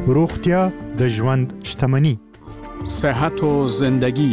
روغتیا د ژوند شتمني. صحت و زندگی.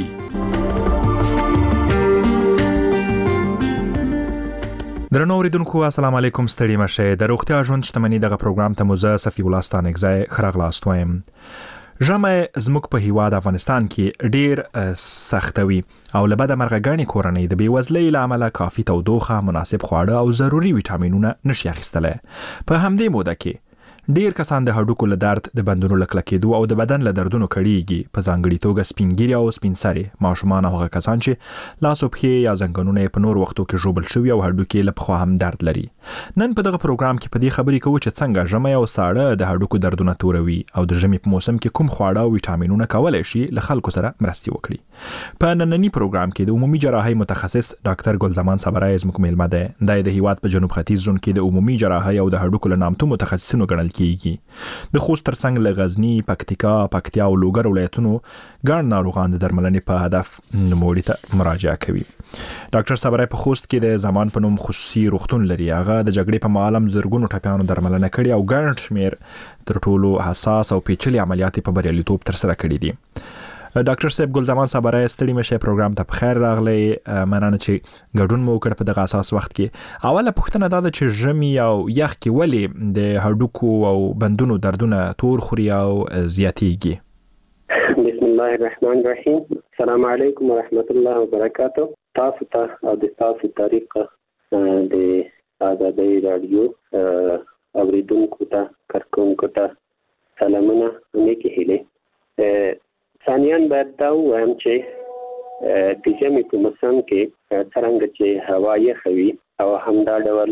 درنو اوریدونکو السلام علیکم، ستړي مشه. د روغتیا ژوند شتمني دغه پروګرام ته مزه صفی الله ستانګزای خراغلاست وایم. ژمه زموږ په هیواد افغانستان کې ډیر سختوي او له بده مرغه غاڼې کورنۍ د بیوزلۍ له امله کافي تودوخه، مناسب خواړه او ضروري ویټامینونه نشي اخیستلی. په همدې موده کې ډیر کسان د هډوکو له درد، د بندونو له کلکېدو او د بدن له دردونو کړيږي. په ځانګړي توګه سپینګیري او سپینسري ماشومان او هغه کسان چې لاس او پښې یا زنګونونه په نور وختو کې ژوبل شوي او هډوکي له پخوا هم درد لري. نن په دغه پروګرام کې په دې خبرې کوو چې څنګه ژمه او ساړه د هډوکو دردونه توروي او د ژمي په موسم کې کوم خواړه او ویټامینونه کولای شي له خلکو سره مرسته وکړي. په نننی پروګرام کې د عمومي جراحي متخصص ډاکټر ګلزمان صبرای زموږ میلمه ده. د هیواد په جنوب ختیځ زون کې د عمومي جراحي او د هډوکو له نامتو متخصصینو ګڼل کیږي. د خوست ترڅنګ له غزنی، پکتیکا، پکتیا او لوګر ولایتونو ګڼ ناروغان د درملنې په هدف نوموړي ته مراجعه کوي. ډاکټر صبرای په خوست کې د زمان په نوم خصوصي روغتون لري. هغه د جګړې په معلم زرګونو ټپیانو درملنه کړې او ګڼ شمیر تر ټولو حساس او پیچلي عملیات په بریالیتوب تر سره کړې دي. ډاکټر صاحب ګلزمان صبرای ستړي مشه، پروګرام ته بخیر راغلی. مننه چې ګډون مو وکړ په دغه اساس وخت کې. اوله پوښتنه دا ده چې ژمي او یخ کې ولې د هډوکو او بندونو دردونه تور خوري او زیاتیږي؟ بسم الله الرحمن الرحیم. السلام علیکم ورحمت الله وبرکاته. تاسو ته او د تاسو طریقه د آزادۍ رادیو اوریدونکو ته، کارکونکو ته سلامونه نیکې هیلې. ثانیاً باید دا ووایم چې د ژمي په موسم کې څرنګه چې هوا یخه وي او همدا ډول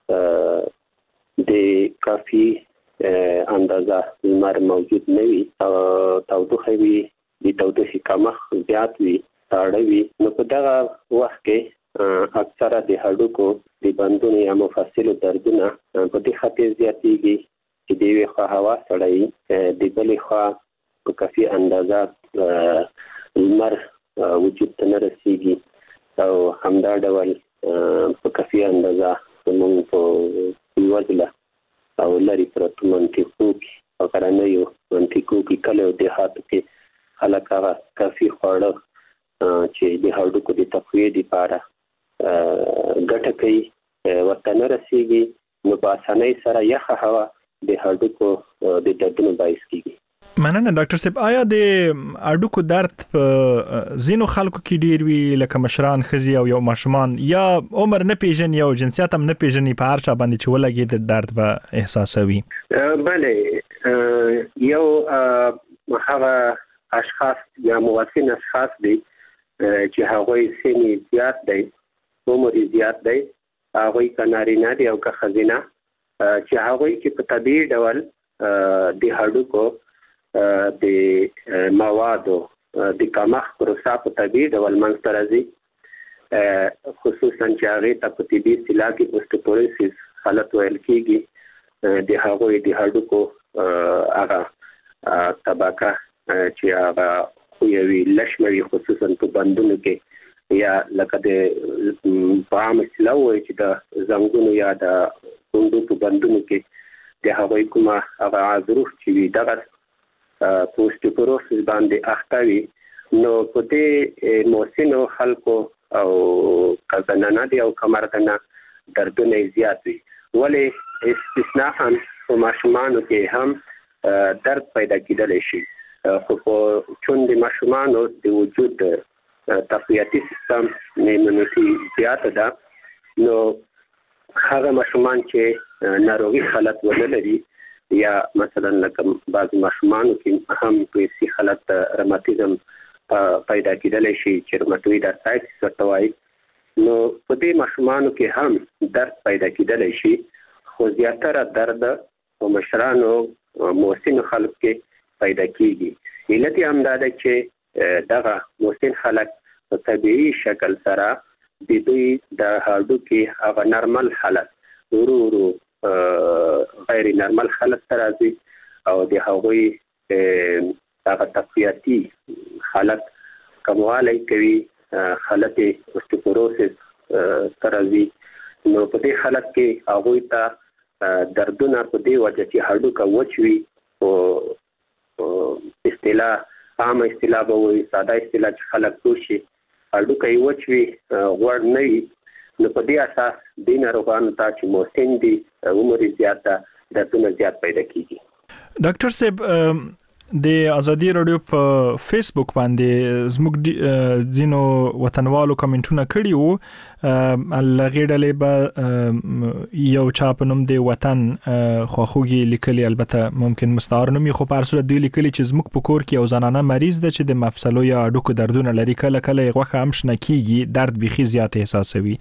د کافي اندازه لمر موجود نه وي او تودوخه وي، د تودوخې کمښت زیات وي، ساړه وي، نو په دغه وخت کې اکثره د هډوکو د بندونو یا مفصلو دردونه په دې خاطر زیاتېږي چې د یوې خوا هوا سړه وي، د بلې خوا په کافي اندازه لمر وجود ته نه رسیږي او همدا ډول په کافي اندازه زموږ په یوازله او لرې پرتو منطقو کې او کرنیو منطقو کې کله او دیهاتو کې خلک هغه کافي خواړه چې د هډوکو د تقویې لپاره ګټه کوي ورته نه رسیږي، نو په اسانۍ سره یخه هوا د هډوکو د دردونو باعث کیږي. مننه ډاکټر صاحب. آیا د هډوکو درد په ځینو خلکو کې ډیر وي، لکه مشران، ښځې او یو ماشومان، یا عمر نه پیژني او جنسیت هم نه پیژني، په هر چا باندې چې ولګي د درد به احساسوي؟ بله، یو هغه اشخاص یا موثن اشخاص دي چې هغوی سن زیات دی، عمر زیات دی، هغوی که نارینه دي او که ښځینه، چې هغوی کې په طبیعي ډول د هډوکو د موادو د کمښت پروسه په طبیعي ډول منځته راځي، خصوصا چې هغې ته په طبي اصطلاح کې اوسټیوپوروسیس حالت ویل کېږي. د هغوی د هډوکو هغه طبقه چې هغه خویوي لشموي، خصوصا په بندونو کې، یا لکه د په عام اصطلاح وایي چې د زنګونو یا د پوندو په بندونو کې د هغوی کومه هغه عضروف چې وي دغه په اوسټیوپوروسیس باندې اخته وي. نو په دې موسنو خلکو او که زنانه دي او که مردانه دردونه زیات وي. ولې استثناء په ماشومانو کې هم درد پیدا کېدلی شي، خو په چون د ماشومانو د وجود تقویتي سیستم ایمونیټي زیاته ده، نو هغه ماشومان چې ناروغي حالت ونه لري، یا مثلا لکه بعض ماشومانو کې هم په حالت روماتیزم پیدا کېدلی شي چې روماتوید ارترایټس ورته وایي، نو په دې ماشومانو کې هم درد پیدا کېدلی شي، خو زیاتره درد په مشرانو موسن خلک کې پیدا کېږي. علت یې هم دا ده چې دغه موسن خلک په طبیعي شکل سره د دوی د هډوکي هغه نرمل حالت ورو ورو غیر نرمل حالت ته راځي او د هغوی هغه تقویتي حالت کموالی کوي، حالت اوسټیوپوروسیس ته راځي. نو په دې حالت کې هغوی ته دردونه په دې وجه چې هډوکه وچ وي او اصطلاح عام اصطلاح به وي ساده اصطلاح چې خلک پوه شي هډوکی وچ وي غوړ نه وي نو په دې اساس د ناروغانو ته چې مسن دي عمر زیات ده دردونه زیات پیدا کیږي. ډاکټر صاحب د ازادي رادیو په فیسبوک باندې زموږ ځینو وطنوالو کمنټونه کړي وو لغړلې به یو چا په نوم دی وطن خوخوږي لیکلي البته ممکن مستعار نومي خو په صورت دی لیکلي چې زموږ په کور کې یو زنانه مریض ده چې د مفصلو یا هډوکو دردونه لري کله کله غوښه هم شنه کیږي درد بيخي زیات احساسوي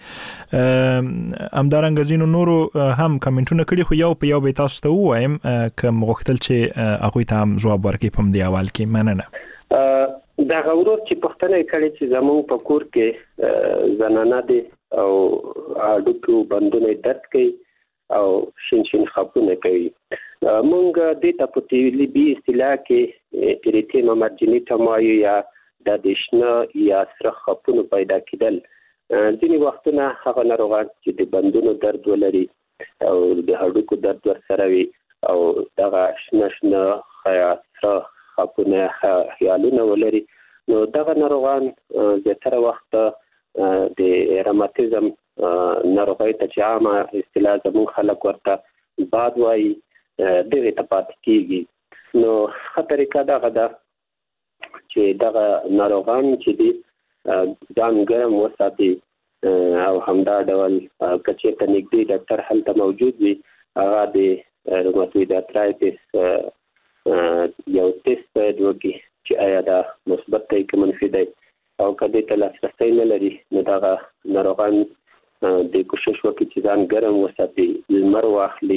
همدارنګه ځینو نورو هم کمنټونه کړي خو یو په یو به تاسو ته وایم کوم غوښتل چې هغه ته هم جواب ورکړي په دې اول کې مننه دا غوړو چې پښتنه کړي چې زموږ په کور کې زنانه دي او هډوکو بندونه درد کوي او شین خپونه کوي مونږ د تپوتیلی بي اصطلاح کې اریتیما مارجینیټا مایو یا د دشنه یا سره خپونه پیدا کېدل ځینې وختونه هغه ناروغان چې د بندونو درد ولري او د هډوکو درد ورسره وي او دغه شنه سره خپونه خیالونه ولري نو دغه ناروغان زیاتره وخت د روماتیزم ناروغي ته چې عامه اصطلاح زموږ خلک ورته باد وایي دغه ته پاتې کیږي نو خطرې کده ده چې دغه ناروغان چې دي ځان ګرم وساتي او همدا ډول کچې ته نږدې ډاکټر هلته موجود وي هغه د روماتوید ارترایټس یو ټیسټ باید وکړي چې آیا دا مثبت دی که منفي دی او کله ته لاسرسی نه لري نو دغه ناروغان د کوشش وکړي چې ځان ګرم وساتي لمر واخلي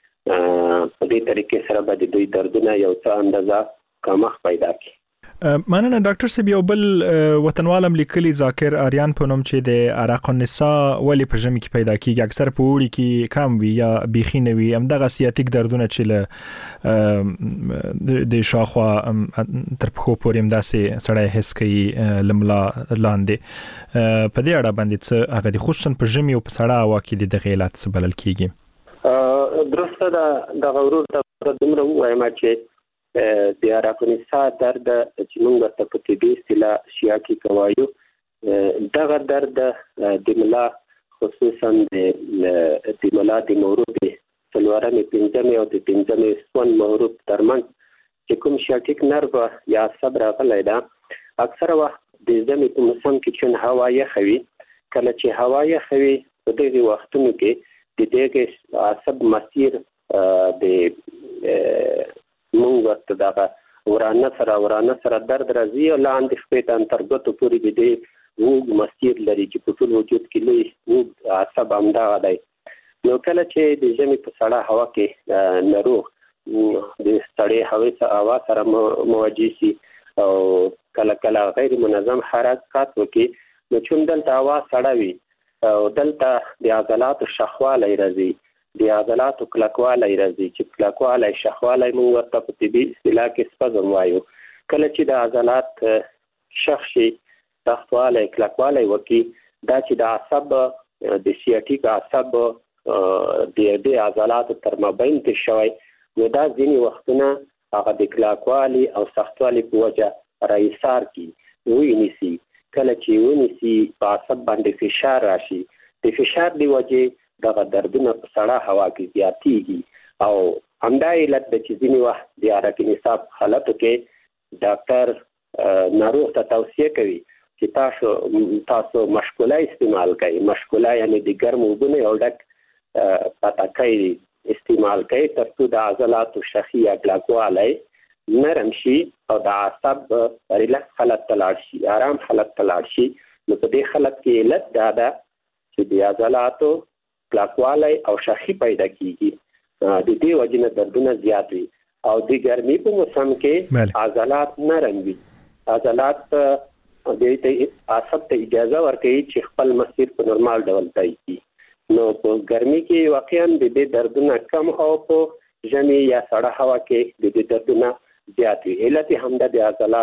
په دې طریقې سره به د دوی دردونه یو څه اندازه کمښت پیدا کړي. مننه ډاکټر صاحب یو بل وطنوالم لیکلي ذاکر آریان په نوم چې د عرق النساء ولی په ژمي کې پیدا کیږي اکثر په وړي کې کم وي یا بيخي نه وي همدغه سیاتیک دردونه چې له د شاخوا تر پخو پورې همداسې سړی حس کوي لملا لاندې په دې اړه باندې څه هغه د خصوصا په ژمي او په سړه هوا کې د غیلات څه بلل کیږي. درسته دا غوړو ته دومره وایم چې د عرق النساء درد چې موږ ته په طبي اصطلاح شیاکي کوایو دغه درد د ملا خصوصا د ملا د مورب څلورمې پنځمې او د پنځمې سون مورب ترمنځ چې کوم شیاټیک نرو یا عصب راغلی ده اکثره وخت د ژمي په موسم کې چې هوا یخوي کله چې هوا یخوي په دغه وختونو کې د دغه عصب مسیر د مونږ ورته دغه ورانه سره درد راځي او لاندې شپې ته انترګتو پورې د دې وګ مسیر لري چې په ټول وجود کې لوی وګ عصب همدغه دی نو کله چې د ژمي په سړه هوا کې ناروغ د سړې هوا سره مواجه شي او کله غیر منظم حرکت وکړي نو چې دلته هوا سړه وي او دلته د عضلاتو شخوالی راځي د عضلاتو کلکوالی راځي چې کلکوالی شخوالی موږ ورته په طبي اصطلاح کې سپزم وایو کله چې د عضلات شخ شي سختوالی کلکوالی وکړي دا چې د عصب د سیاټیک عصب د عضلاتو تر مابین تیر شوی نو دا ځینې وختونه هغه د کلکوالي او سختوالي په وجه راایثار کی ونیسي کله چې ونیسي په عصب باندې فشار راشي د فشار دی وجه دغه دردونه په سړه هوا کې زیاتېږي او همدا علت د چې ځینې وخت د عرق النساء حالتو کې ډاکټر ناروغ ته توصیه کوي چې تاسو مشکوله استعمال کړئ مشکوله یعنی د ګرم اوبو نه یو ډک پټاکی استعمال کړئ تر څو د عضلاتو شخي یا کلکوالی نرم شي او د عصب ریلکس حالت ته لاړ شي آرام حالت ته لاړ شي نو په دې حالت کې علت دا ده چې د عضلاتو کلکوالی او شخي پیدا کیږي د دې وجنه دردونه زیات وي او د ګرمۍ په موسم کې عضلات نرم وي عضلات د عصب ته اجازه ورکوي چې خپل مسیر په نورمال ډول طی کړي نو په ګرمۍ کې واقعا د دې دردونه کم او په ژمي یا سړه هوا کې د دې دردونه زیات وي علت همدا د عضلاتو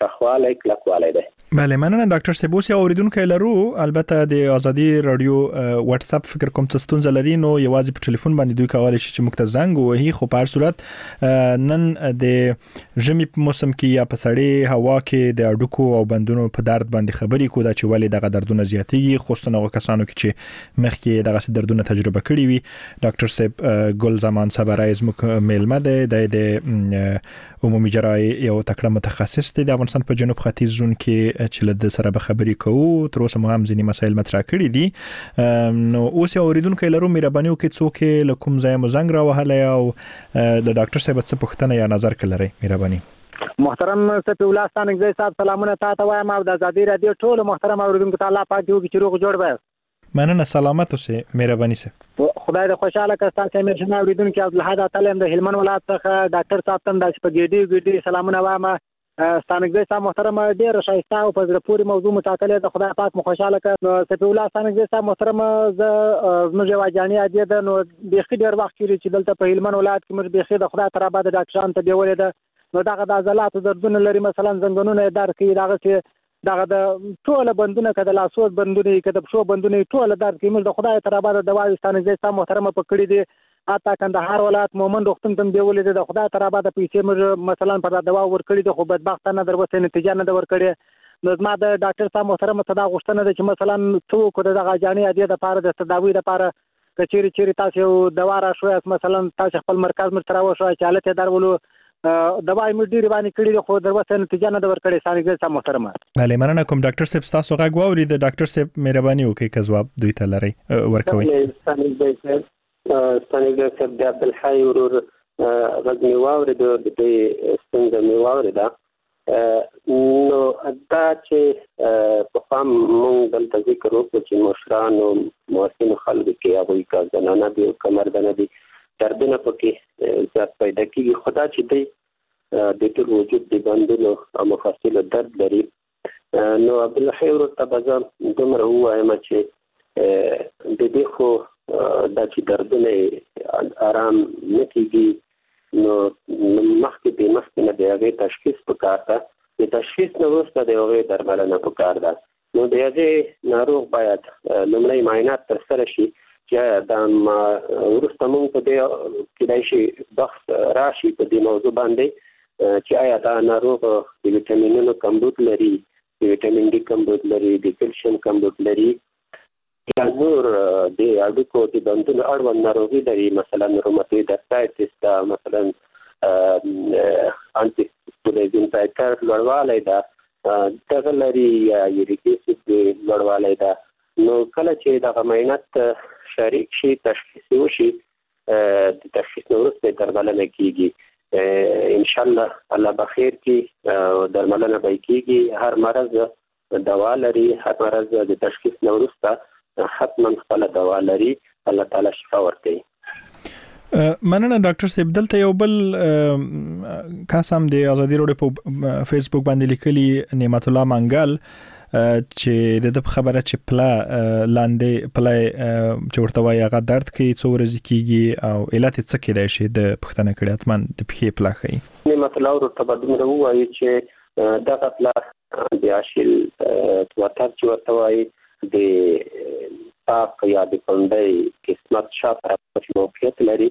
شخواله کلکواله ده. بله مننه ډاکټر سیبوس یا اوریدونکو لرو البته د ازادي رادیو واتس اپ فکر کوم څه ستونزه لري نو یوازې په ټلیفون باندې دوی کولای شي چې مخته زنګ وهي خو په هر صورت نن د ژمي په موسم کې یا په سړی هوا کې د اډوکو او بندونو په درد باندې خبرې کو دا چې ولې دغه دردونه زیاتېږي خو ستنه کسانو کې چې مخکې دغه دردونه تجربه کړي وي ډاکټر سیب ګل زمان صبرای زموږ میلمه ده د عمومي جراحي یو تکړه متخصص دی د افغانستان په جنوب ختیځ زون کې چې له سره به خبرې کوو تر اوسه هم ځینې مسایل مطرح کړي دي نو اوس یو اوریدونکو لرو مهرباني وکړئ څوک له کوم ځای مو زنګ راوهلی او د ډاکټر صاحب څه پوښتنه یا نظر کړئ مهرباني محترم سفی الله ستانکزی صاحب سلامونه تاسو وایم او د ازادي رادیو ټول محترم اوریدونکو ته الله پاک دې وکړي چې روغ جوړ وي مننه سلامت اوسه مهرباني سه خدای دې خوشاله کړه تاسو مې شنه اوریدونکو عبدالحد تعلیم د هلمند ولایت څخه ډاکټر صاحب تم د سپګېډي سلامونه وایم ستانکزی صاحب محترم ډیر شایسته او په زړه پورې موضوع متعلق د خدای پاک مو خوشاله کړه سفی الله ستانکزی صاحب محترم زموږ واجانی عادي ده نو بيخي ډیر وخت چې دلته په هلمند ولایت کې موږ بيخي د خدای تر آباد ډاکټران ته دیولې ده نو دغه د عضلاتو دردونه لري مثلا زنګونونه درد کوي دغه د ټول بندونه کده لاسو بندونه کده شو بندونه ټول درد کوي موږ د خدای تر آباد دوايي ستانکزی صاحب محترم په کړی دي اته کندهار ولایت مومن روغتون ته دیولې د خدای تر آباد پیسې موږ مثلا پر دوا ورکړي دي خو بدبخت نه دروته نتیجه نه ورکړي نو ما د ډاکټر صاحب محترم ته دا غوښتنه ده چې مثلا څوک د غاجانی عادي د پاره د تداوی د پاره کچيري تاسو دوا را شوي مثلا تاسو خپل مرکز مر تراو شو چې حالت درولو دوايي مې ډیره باندې کړی خو دروته نتیجه نه ورکړي ستانکزی صاحب محترم بله مننه کوم ډاکټر صاحب تاسو غږ واوري د ډاکټر صاحب مهرباني وکړئ که جواب دوی ته لري ورکوي ستانکزی صاحب د عبدالحی ورور غږ مې واورید د څنګه مې واورید نو دا چې په فهم مونږ دلته ذکر وکړو چې مشران او موثن خلک کې هغوی کا زنانه دي او کمردنه دي دردونه پکې زیات پیدا کیږي خدا چې دی د ټول وجود د بندونو او مفاصلو درد لري نو عبدالحی ورور ته به زه دومره ووایم چې د دې خو دا چې دردونه آرام نه کیږي نو مخکې نه د هغې تشخیص پکار ده د تشخیص نه وروسته د هغې درملنه پکار ده نو د هغې ناروغ باید لومړی معاینات ترسره شي چې دا ورسته مونږ په دې کېدای شي بحث راشي په دې موضوع باندې چې آیا دا ناروغ د ویټامینونو کمبود لري د ویټامین ډي کمبود لري د کلسیم کمبود لري یا نور د اډوکو د بندونو اړوند ناروغي لري مثلا روماتوید ارترایټس دا مثلا انټي فایټر لوړوالی ده دغه لري یا یوریک اسید لوړوالی ده نو کله چې دغه معاینات شریک شي تشخیص وشي د تشخیص وروسته درملنه کیږي ان شاء الله الله بخیر کی درملنه به کیږي هر مرض دوا لري هر مرض د تشخیص وروسته حتما خپل دوا لري الله تعالی شفا ورکړي مننه ډاکټر صاحب دلته یو بل کاسم د ازادي رادیو په فیسبوک باندې لیکلي نعمت الله منګل چې د خبره چې پلا لاندې پلا چې ورته وایي هغه درد کوي څو ورځې کیږي او علت څه کېدای شي د پښتنه کړي اتمن د پخې پلا کوي نعمت الله ورته بدومره وایي چې دغه پلا د اشیل وتر چې ورته وایي د پاک یا د کندې قسمت شاته په موقعیت لري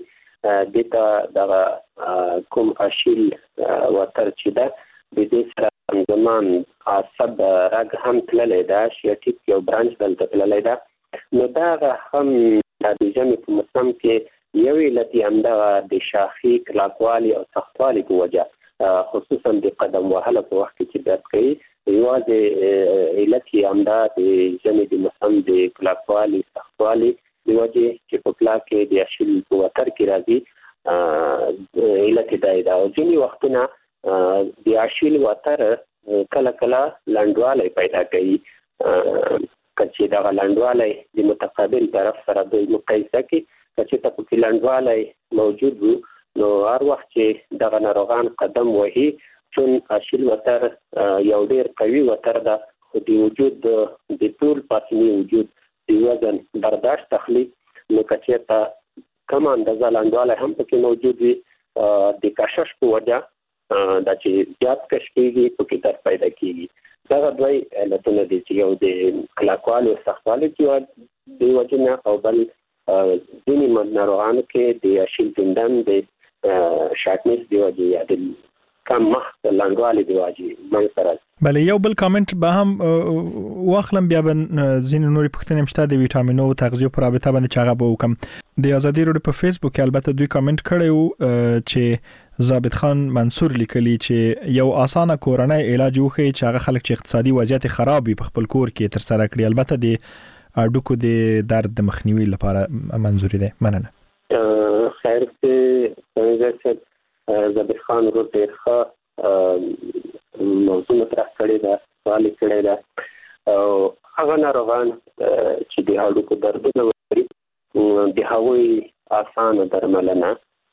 دغه کوم اشیل وتر چې ده د دې سره زمان عصب رګ هم تللی ده شیاټیک یو برانچ دلته تللی ده نو دغه هم د ژمي په موسم کې یو علت یې همدغه د شاخي کلکوالي او سختوالي په وجه خصوصا د قدم وهلو په وخت کې چې درد کوي یوازې علت یې همدا د ژمي د موسم د کلکوالي سختوالي د وجې چې په پلا کې د اشیل په وتر کې راځي علت یې دا ده او ځینې وختونه د اشیل وتر کله کله لنډوالی پیدا کوي چې دغه لنډوالی د متقابل طرف سره د مقایسه کې چې ته پکې لنډوالی موجود وي نو هر وخت چې دغه ناروغان قدم وهي چون اشیل وتر یو ډېر قوي وتر ده خو د وجود د ټول پاسني وجود د وزن برداشت تخلي نو که چېرته کم اندازه لنډوالی هم پکې موجود وي د کشش په وجه د چې زیات کش کېږي په کې درد پیدا کېږي دا دوی علتونه دي چې یو د کلاکوالي او سختوالي کې دی وجنه او بل ځینې ناروغانو کې د اشیل تندن د شاکنس دی وجه یا د کم مخ لاندوالي دی وجه من سره بله یو بل کامنت به هم واخلم بیا به ځینې نورې پوښتنې مشته د ویټامینو او تغذیه په رابطه باندې چې هغه به وکم د ازادي راډیو په فیسبوک کې البته دوی کامنت کړی و چې ضابط خان منصور لیکلی چې یو اسانه کورنۍ علاج وخی چې هغه خلک چې اقتصادي وضعیت خراب وي په خپل کور کې تر سره کړی البته د اډوکو د درد د مخنیوي لپاره منظوري ده مننه خیر څه ضابط خان ورو ډیر ښه موضوع مطرح کړی دا سوال کړی دا او هغه ناروغان چې د هډوکو دردونه لري د هغوی اسانه درملنه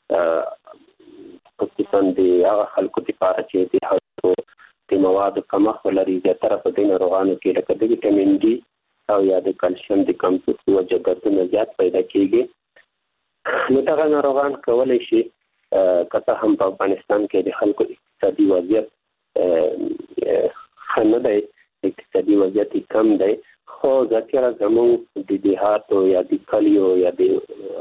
خصوصا د هغه خلکو لپاره چې د هډوکو د موادو کمښت ولري زیاتره په دې ناروغانو کې لکه د ویټامین ډي او یا د کلسیم د کمښت وجه دردونه زیات پیدا کېږي نو دغه ناروغان کولی شي که هم په افغانستان کې د خلکو اقتصادي وضعیت خنه دی اقتصادي وضعیت کم دی خو ذکر زموږ د دیهاتو یا د کلیو یا د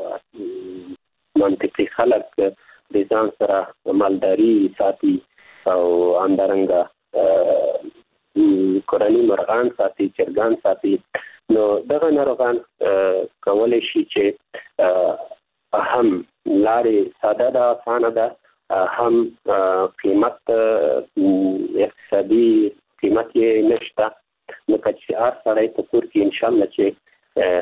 منطقي خلک د ځان سره مالداري ساتي او همدارنګه کورني مرغان ساتي چرګان ساتي نو دغه ناروغان کولی شي چې هم لارې ساده ده اسانه ده هم قیمت اقتصادي قیمت یې نشته نو چې هر سړی په کور کې انشاءالله چې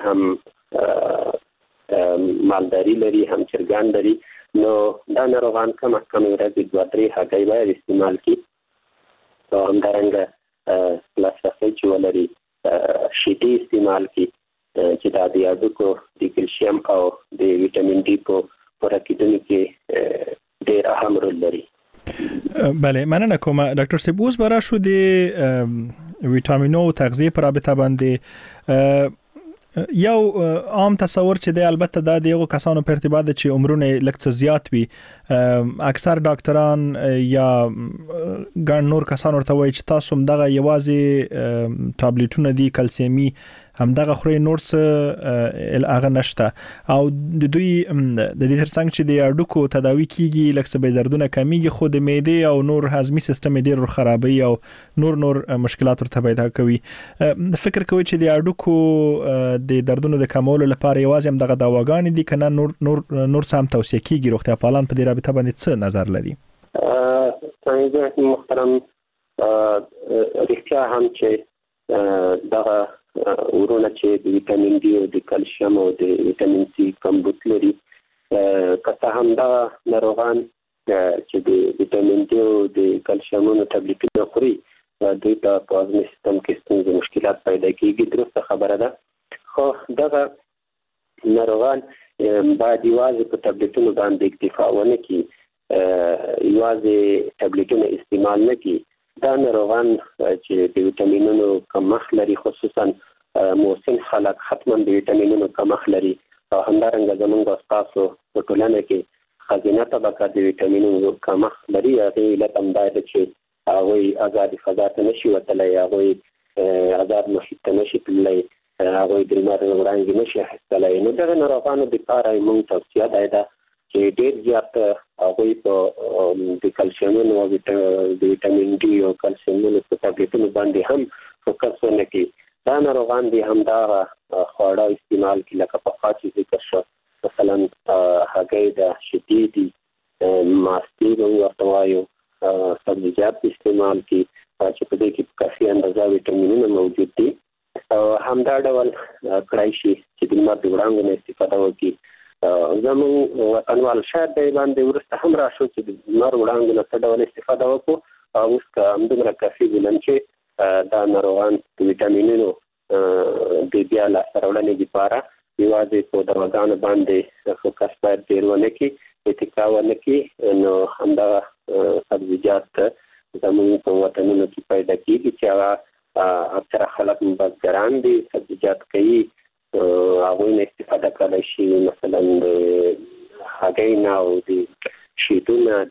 هم مالداري لري هم چرګان لري نو دا ناروغان کم از کم ورځې 2-3 هګۍ باید استعمال کړي او همدارنګه لاسرسی چې ولري شیدې استعمال کړي چې دا د هډوکو د کلسیم او د ویټامین ډي په پوره کېدلو کې ډېر اهم رول لري بله مننه کوم ډاکټر صاحب اوس برا شو د ویټامینو او تغذیه پر رابطه باندې یو عام تصور چې د البته د دغه کسانو په ارتباط چې عمرونه لکه زیات وي اکثر ډاکټران یا ګڼ نور کسان ورته وایي چې تاسو دغه یوازې ټابلیټونه دي کلسیمي هم دغه خوري نور څه هغه نشته او د دوی د دې ترڅنګ چې د اډوکو تداوی کیږي لکه به دردونه کمیږي خو د معده او نور هضمي سیستم ډیر خرابوي او نور مشکلات ورته پیدا کوي فکر کوي چې د اډوکو د دردونو د کمولو لپاره یوازې هم دغه دواګانې دي کنه نور سم توصیه کیږي روغتیا پالان په دې رابطه باندې څه نظر لري څنګه محترم رښتیا هم چې دغه ورونه چې د ویټامین ډي او د کلسیم او د ویټامین سي کمبود لري که هم دا ناروغان چې د ویټامین ډي او د کلسیمونو ټابلیټونه خوري دوی ته په هضمي سیستم کې ستونزې مشکلات پیدا کېږي درسته خبره ده خو دغه ناروغان باید یوازې په ټابلیټونو باندې اکتفا ونه کړي یوازې ټابلیټونه استعمال نه کړي دا ناروغان چې د ویټامینونو کمښت لري خصوصا موسن خلک حتما د ویټامینونو کمښت لري او همدارنګه زموږ تاسو په ټولنه کې خزینه طبقه د ویټامینونو کمښت لري هغه علت هم دا دی چې هغه آزاد فضا ته نشي وتلی هغه آزاد محیط ته نشي تللی هغه د لمر وړانګې نشي اخیستلی نو دغه ناروغانو لپاره موږ توصیه ده چې ډېر زیات هغوی په د کلسیمونو او د ویټامین ډي او کلسیمونو په ټابلیټونو باندې هم فوکس ونه کړي دا ناروغان دي همدغه خواړه استعمال کړي لکه پخوا چې ذکر شو مثلا هګۍ ده شیدې دي ماستې به ورته وایو سبزیجات استعمال کړي چې په دې کې کافي اندازه ویټامینونه موجود دي او همدا ډول کړای شي چې د لمر د وړانګو نه استفاده وکړي زموږ وطنوال شاید د باندې ورسته هم راشو چې د لمر وړانګو نه څه ډول استفاده وکړو او اوس که همدومره کافي بولم چې دا ناروغان د ویټامینونو د بیا لاسته راوړنې لپاره یوازې په دواګانو باندې فوکس باید ډېر ونه کړي اتکا ونه کړي نو همدغه سبزیجات زموږ په وطنونو کې پیدا کېږي چې هغه اکثره خلک بزګران دي سبزیجات کوي هغوی نه استفاده کولای شي مثلا د هګۍ نه او د شیدو نه د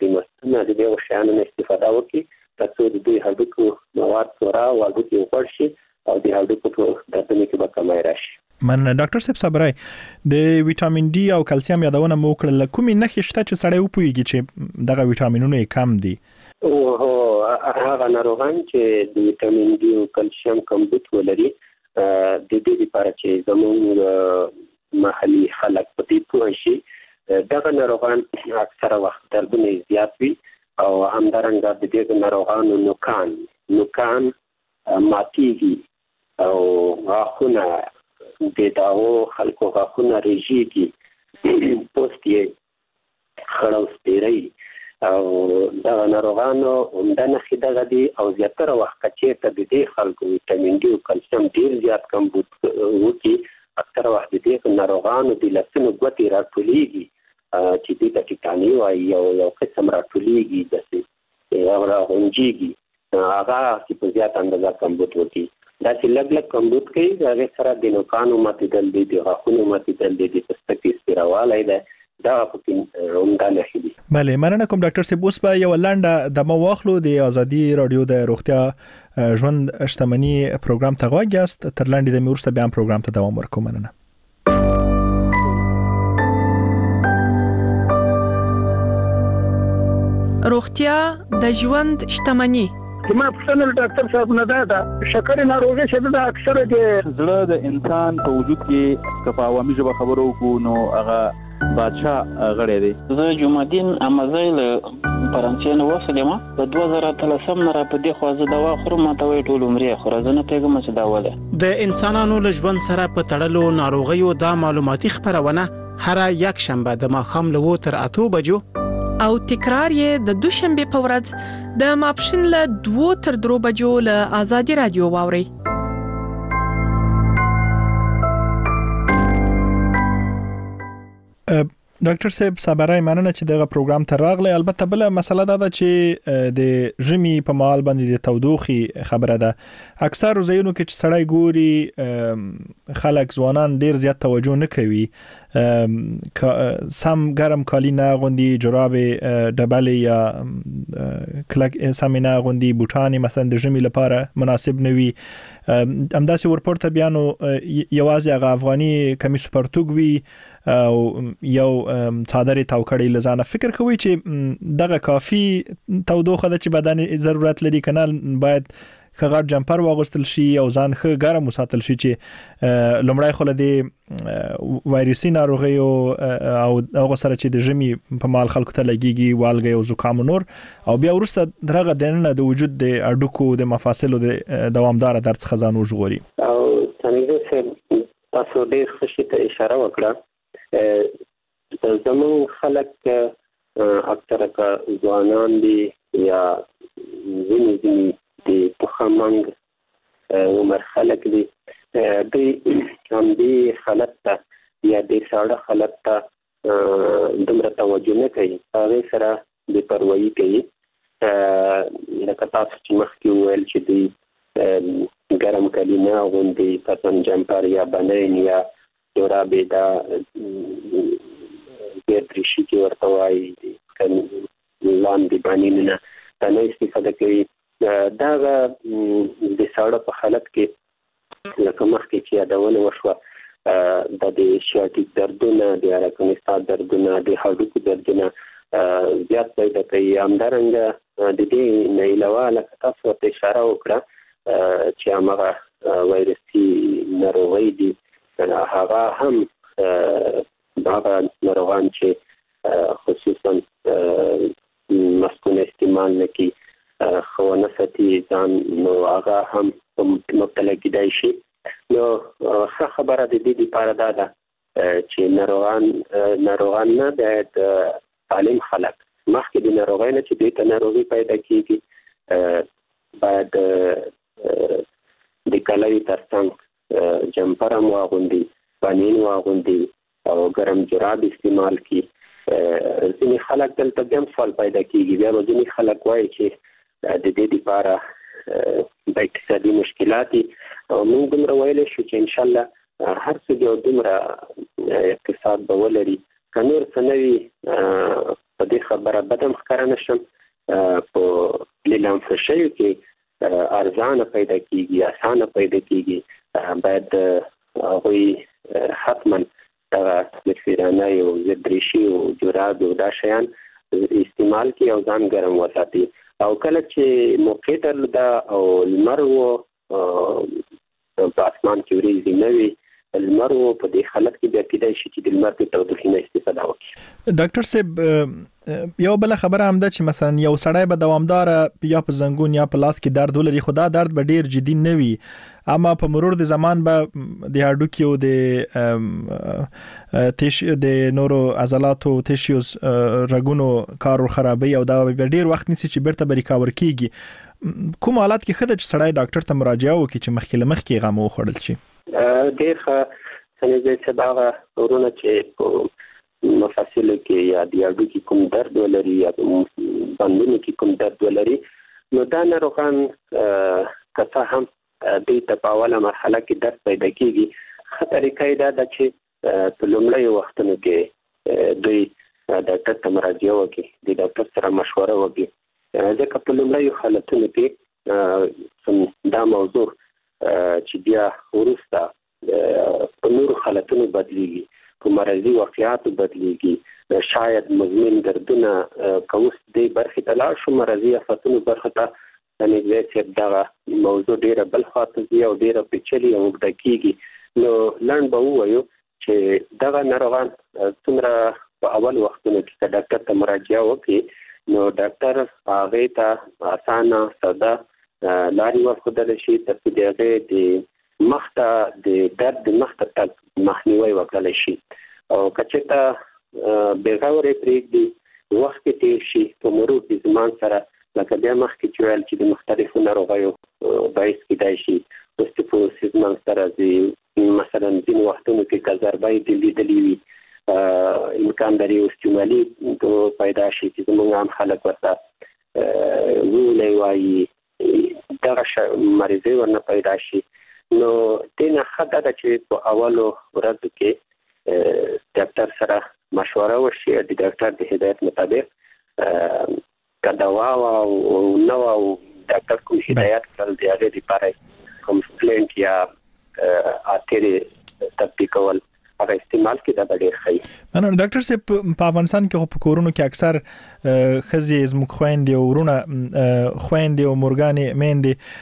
نه د دې شیانو استفاده وکړي ترڅو د دې هډوکو مواد پوره او هډوکي وخوړ شي او د هډوکو په دردونو کې به کمی راشي. مننه ډاکټر صاحب صبرای. د ویټامین ډي او کلسیم یادونه مو کړل، کومې نښې شته چې سړی وپوهیږي چې دغه ویټامینونه یې کم دي؟ هغه ناروغان چې د ویټامین ډي او کلسیم کمبود ولري د دې لپاره چې زموږ محلي خلک په دې پوه شي، دغه ناروغان اکثره وخت دردونه زیات وي او همدارنګه د دې ناروغانو نوکان ماتیږي او غاښونه د داو خلکو غاښونه ریږي، پوست یې خړ او سپیری او دغه ناروغانو همدا نښې دغه دي او زیاتره وخت که چېرته د دې خلکو ویټامین ډي او کلسیم ډېر زیات کمبود وکړي، اکثره وخت د دې ناروغانو د لاسونو ګوتې راټولیږي چې دې ته ټیټاني وایي، یو قسم راټولیږي داسې او راغونجېږي، هغه چې په زیات اندازه کمبود وکړي. داسې لږ کمبود کوي، هغې سره د نوکانو ماتېدل دي، د غاښونو ماتېدل دي، د پوستکي سپیروالی دی، دا پکې همدا نښې دي. بله، مننه کوم ډاکټر صاحب. اوس به یوه لنډه دمه واخلو. د ازادي راډیو د روغتیا ژوند شتمني پروګرام ته غوږ یاست. تر لنډې دمې وروسته بیا هم پروګرام ته دوام ورکوو. مننه. روغتیا د ژوند شتمني. زما پوښتنه ډاکټر صاحب نه ده شکرې ناروغي چې ده اکثره د زړه د انسان په وجود کې که په عوامي ژبه خبرو وکړو نو هغه بادشاه غړی دی. زه جمعدین امازی له فرانسې نه وسلم. په 2013 نه را په دې خو زه دوا خورم، ماته وایي ټول عمر خو زه نه پیګم چې دا وله. د انسانانو له ژوند سره په تړلو ناروغیو دا معلوماتي خبرونه هر یک شنبه د ماښام له 7 تر 8 بجو او تکرار یې د دوشنبه په ورځ د ماپښین له 2 تر 3 بجو له ازادي رادیو واوري. ډاکټر صاحب صبرای، مننه چې دغه پروګرام ته راغلی. البته بل مسله دا چې د ژمي په مهال باندې د تودوخي خبره ده. اکثر ځایونو کې چې سړی ګوري خلک ځوانان ډیر زیات توجه نه کوي، سم ګرم کالی نه غوندي، جراب ډبل یا کلک سم نه غوندي، بوټان مثلا د ژمي لپاره مناسب نه وي. همداسې ورپورته بیا نو یوازې هغه افغاني کمیس پرتوګ وي او یو څادر تاو کړی لزانه. فکر کوي چې دغه کافي تودوخه ده چې بدن ضرورت لري کنه باید خغړ جمپر واغوستل شي او ځان ښه ګرم وساتل شي چې لومړی خو د وایرسي ناروغي او هغه سره چې د ژمي په مال خلکو ته لګيږي والګي او زکام نور، او بیا ورسته درغه دنه د وجود د اډوکو د مفاصلو د دوامدار درد خزانو ژغوري. او څنګه تاسو ډېر خوشی ته اشاره وکړه. زمون خلک اکثره کا ځوانان دي یا ځینې د پخمنګ عمر خلک دي، دوی هم دې حالت ته یا د ساړه حالت ته دومره توجه نه کوي، هغې سره بې پروایي کوي. لکه تاسو چې مخکې وویل چې دوی ګرم کالي نه اغوندي، مثلا جمپر یا بنین یا جورابې دا ګردریشي چې ورته وایي لاندې بانینونه دا نه استفاده کوي. دغه د ساړه په حالت کې لکه مخکې چې یادونه وشوه د شیاتیک دردونه، د اراکنستا دردونه، د هډوکو دردونه زیات پیدا کوي. همدارنګه د دې نه علاوه لکه تاسو ورته اشاره وکړه چې هماغه وایرسي ناروغۍ دي، هغه هم هغه ناروغان چې خصوصا مسکونه استعمال نه کوي خونه ساتي ځان، نو هغه هم مبتلا کېدای شي. نو ښه خبره د دې لپاره دا ده چې ناروغان نه باید سالم خلک مخکې د ناروغۍ نه چې دوی ته ناروغي پیدا کېږي باید د کالي ترڅنګ جمپر هم واغوندي، بانین واغوندي او ګرم جراب استعمال کړي. ځینې خلک دلته بیا هم سوال پیدا کېږي، بیا به ځینې خلک وایي چې د دې لپاره د اقتصادي مشکلات او موږ دومره ویلی شو چې انشاءالله هر څه یو دومره اقتصاد به ولري، که نور څه نه وي په دې خبره بدم ښکاره نشم په لیلام فشیو کې ارزانه پیدا کیږي اسانه پیدا کیږي باید هغوی حتما دا مکسیرانه یو زدریشي او جراب او دا شیان استعمال کی او ځان ګرم وساتي او کله چې موقع درلوده او لمر و په اسمان کې وريځي نه وي لمر و په دې حالت کې بیا کېدای شي چې د لمر د تودوخې نه استفاده وکړي. ډاکټر صاحب یو بل خبره هم ده چې مثلا یو سړی به دوامدار یا په زنګون یا په لاس کې درد ولري خو دا درد به ډیر جدي نه وي اما په مرور د زمان به د هډوکي او د نورو عضلاتو تیشوز رګونو کار خرابوي او دا به ډیر وخت نیسي چې بیرته به ریکاور کیږي. کوم حالت کې خدای چې سړی ډاکټر ته مراجعه وکړي چې مخکې غم وخوړل شي؟ ډیر څنګه چې دا ورونه چې په مفاصلو کې یا د هډوکي کوم درد ولري یا بندونو کې کوم درد ولري نو دا ناروغان که هم د تپاوله مرحله کې درد پیدا کیږي خطرې کیدا د چې په لومړی وختونو کې دوی ډاکټر ته مراجعه وکړي د ډاکټر سره مشوره وکړي ځکه په لومړی حالتونو کې دا موضوع چې بیا وروسته په نورو حالتونو بدلیږي په مرضي واقعاتو بدلیږي شاید مزمن دردونه کوس دی برخه ته لاړ شو مرضي آفتونو برخه ته نږدې چې دا موضوع ډیره بل خاطر دی او ډیره پیچلې او اوږده کیږي نو لنډ به ووایو چې دغه ناروغان څومره په اول وختونو کې ډاکټر ته مراجعه وکړي نو ډاکټر هغه ته اسانه ساده لارې ورښودل شي تر څو د هغې د مخته د درد د مخته تګ مخنیوی وکړلی شي او که چېرته بېغورې پرېږدي وخت کې تېر شي په مرور د زمان سره لکه بیا مخکې چې ویل چې د مختلفو ناروغیو باعث کېدای شي اوسټیوپوروسیس منځته راځي مثلا ځینې وختونو کې که ضربه یې لیدلې وي امکان لري اوسټیومالي پیدا شي چې زموږ عام خلک ورته وولی وایي دغه مریضۍ ورنه پیدا شي نو دې نه ښه ده چې په اولو ورځو کې ډاکټر سره مشوره وشي د ډاکټر د هدایت مطابق که دوا او نو او ډاکټر کوم هدایت کړل دی هغه لپاره کوم سپلنټ یا اترې تطبیقول هغه استعمال کې دا ډېر ښه نو ډاکټر صاحب په افغانستان کې په کورونو کې اکثر ښځې زموږ خويندې او ورونه خويندې او مورګانې میندې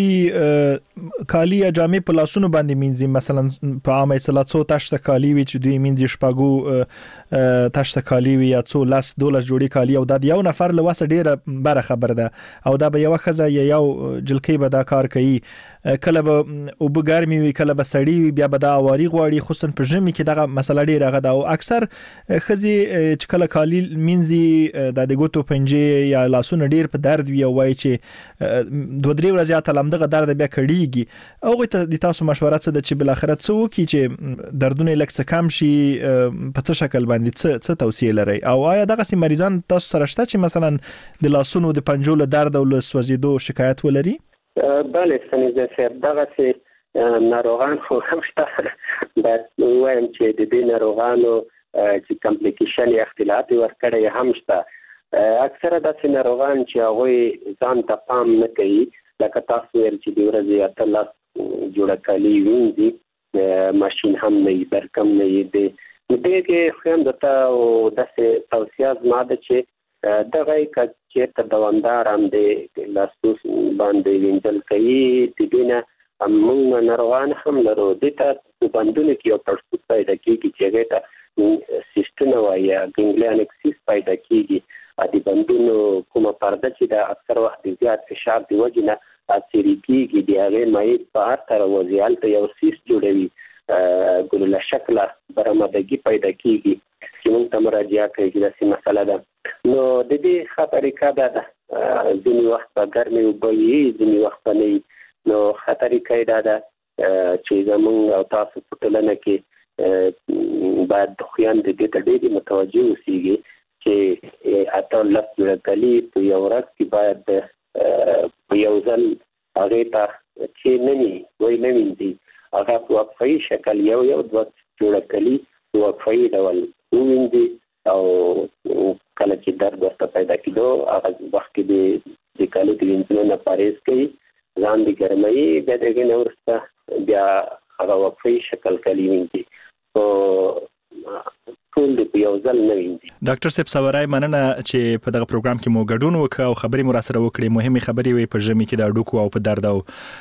دوی کالی یا جامې په لاسونو باندې مینځي مثلا په عامه اصطلاح څو تاشته کالی وي چې دوی مینځي شپږو تاشته کالی وي یا څو لاس دولس جوړي کالی او دا یو نفر له واسه ډیره بره خبر ده او دا به یو خزه یا یو جلکې به دا کار کوي کله به او بګرمي وي کله به سړی وي بیا به دا واری غواړي خصوصا په ژمي کې دغه مسله ډیره غدا او اکثر خزي چې کله کالی مینځي د ګوتو پنجې یا لاسونه ډیر په درد وي او وایي چې دوه درې ورځې ته لمدغه درد بیا کړيږي او ته د تاسو مشوره څه د چې بل اخرت څه وکي چې دردونه لکه کم شي په څه شکل باندې څه توصيه لري او آیا دغه سي مریضان تاسو سره شته چې مثلا د لاسونو د پنجو له درد او له سوځیدو شکایت ولري؟ بله څنګه چې دغه سي ناروغان خو هم شته باید وایم چې د دې ناروغانو چې کمپلیکیشن یا اختلالات ورکړي هم شته اکثره داسې ناروغان چې هغوی ځان ته پام نه کوي لکه تاسو ویل چې د ورځې اتلس جوړه کالي وینځي ماشین هم نه وي برق هم نه وي دې کې خو هم درته داسې توصیه زما ده چې دغه که چېرته دوامدار هم د لاسو باندې وینځل کوي د دې نه موږ ناروغان هم لرو دې ته په بندونو کې یو تړسوب پیدا کېږي چې هغې ته سیسټونه وایي یا ګنګلیانک سیس پیدا کېږي د بندونو کومه پرده چې د اکثر وخت د زیات فشار د وجې نه اثرې کېږي د هغې مایع په هر طرف وځي هلته یو سیس جوړوي ګلوله شکله برآمدګي پیدا کېږي چې موږ ته مراجعه کوي چې داسې مسله ده نو د دې ښه طریقه دا ده ځینې وخت به ګرمې اوبه وي ځینې وخت به نه وي نو ښه طریقه یې دا ده چې زموږ او تاسو په ټولنه کې باید خویندې دې ته ډېرې متوجه اوسېږي چې اتلس جوړه کالي په یو ورځ کې باید په یو ځل هغې ته چې نه وینځي هغه په وقفه‌یي شکل یو دوه جوړه کالي په وقفه‌یي ډول ووینځي او کله چې درد ورته پیدا کېدو هغه وخت کې د کالو د وینځلو نه پرهیز کوي ځان د ګرمۍ بیا دغه نه ورسته بیا هغه وقفي شکل کلی وینځي او ټول د یو ځل نه وینځي. ډاکټر صاحب سوارای مننه چې په دغه پروګرام کې مو ګډون وکړ او خبرې مو راسره وکړې. مهمه خبرې وي په ژمي کې د اډوکو او په درد او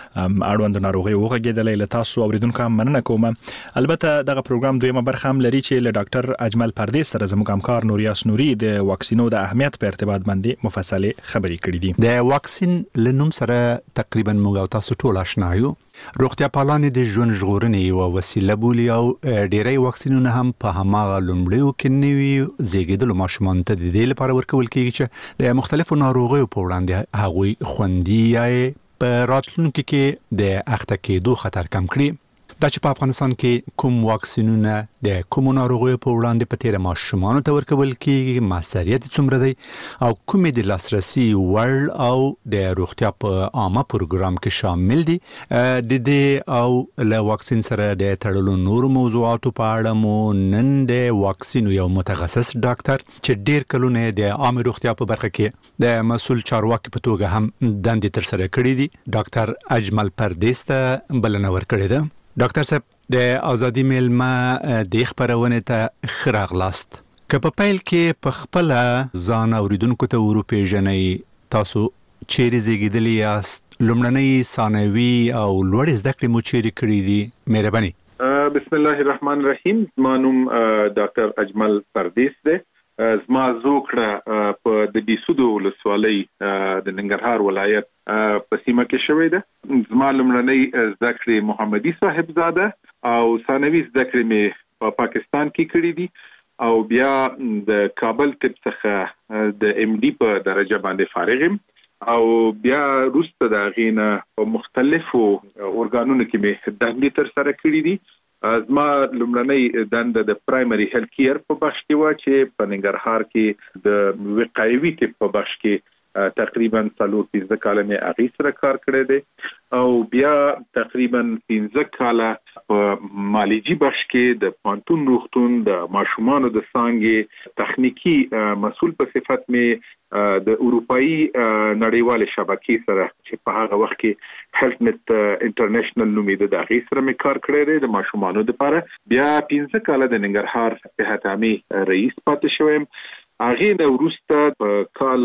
اړوند ناروغي وغږېدلې. له تاسو اوریدونکو هم مننه کوم. البته دغه پروګرام دویمه برخه هم لري چې له ډاکټر اجمل پردیس سره زموږ همکار نوریاس نوري د واکسینو د اهمیت په ارتباط باندې مفصله خبرې کړې دي. د واکسین لنوم سره تقریبا موږ تاسو ټول آشنا یو. روغتیا پالان د ژوند ژغورنې یو وسیله بولي او ډیری واکسینونه هم په هماغه لومړیو کې نوي زیږیدلو ماشومانو ته د دې لپاره ورکول کېږي چې د مختلفو ناروغیو په وړاندې هغوی خوندي یا په راتلونکي کې د اخته کېدو خطر کم کړي. دا چې په افغانستان کې کوم واکسینونه د کوم ناروغیو په وړاندې په تیر ماشومانو ته ورکول کېږي، مسؤلیت څومره دی او کومې د لاسرسي وړ او د روغتیا په عامه پروګرام کې شامل دي، د دې او له واکسین سره د تړلو نور موضوعاتو په اړه مو نن د واکسینو یو متخصص ډاکټر چې ډیر کلونه د عامه روغتیا په برخه کې د مسؤل چارواکي په توګه هم دندې تر سره کړې دي، ډاکټر اجمل پردیس ته بلنه ورکړې ده. ډاکټر صاحب د ازادي میلمه د خبرونه ته خراغلاست. که په پیل کې په خپل ځان اوریدونکو ته وروپېژنئ، تاسو چیرې زیږیدلی یاست، لومړنۍ ثانوي او لوړې زده کړې مو چیرې کړې دي؟ مهرباني. بسم الله الرحمن الرحیم. زما نوم ډاکټر اجمل پردیس دی. زما زوکړه په د بیسودو ولسوالۍ د ننګرهار ولایت په سیمه کې شوې ده. زما لومړنۍ زده کړې محمدي صاحبزاده او ثانوي زده کړې مې په پاکستان کې کړې دي او بیا د کابل طب څخه د ام ډي په درجه باندې فارغ یم او بیا وروسته د غینه په مختلفو اورګانونو کې مې دندې تر سره کړې دي. زما لومړنۍ دنده د پرایمري هیلث کیر په بخش کې و چې په ننګرهار کې د وقایوي طب په بخش کې تقریبا 4-5 کاله مې هغې سره کار کړی دی او بیا تقریبا 15 کاله په مالجي بخش کې د پانتون روغتون د ماشومانو د څانګې تخنیکی مسؤل په صفت مې د اروپאי نړیوال شبکې سره چې په هغه وخت کې هیلث نت انټرنیشنل نومې د هغې سره مې کار کړی دی د ماشومانو لپاره. بیا 15 کاله د ننګرهار صحت عامې رئیس پاتې شوم. هغې نه وروسته په کال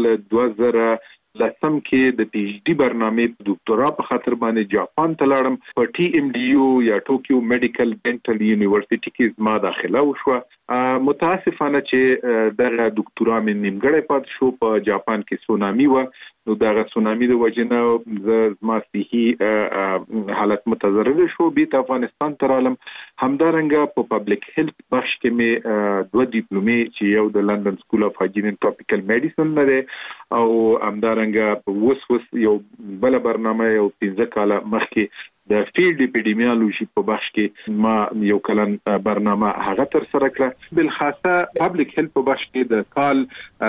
2010 کې د پی ایچ ډي برنامې دکتورا په خاطر باندې جاپان ته لاړم. په ټي ام ډي یو یا ټوکیو میډیکل ډینټل یونیورسيټي کې زما داخله وشوه. متاسفانه چې دغه دکتورا مې نیمګړی پاتې شو. په جاپان کې سونامي و، نو دغه سونامي د وجنه زما صحي حالت متضرر شو. بیت افغانستان ته رالم. همدارنګه په پبلک هیلث بخش کې مې 2 ډیپلومې چې یو د لندن سکول اف هایجین اینڈ ټراپیکل میډیسن لري او همدارنګه وس یو بل برنامه یو 15 کاله مخکې د فیلډ اپیډیمیولوژي په بخش کې ما یو کلن برنامه هغه تر سره کړه. بل خاصه پبلک هیلث په بخش کې د کال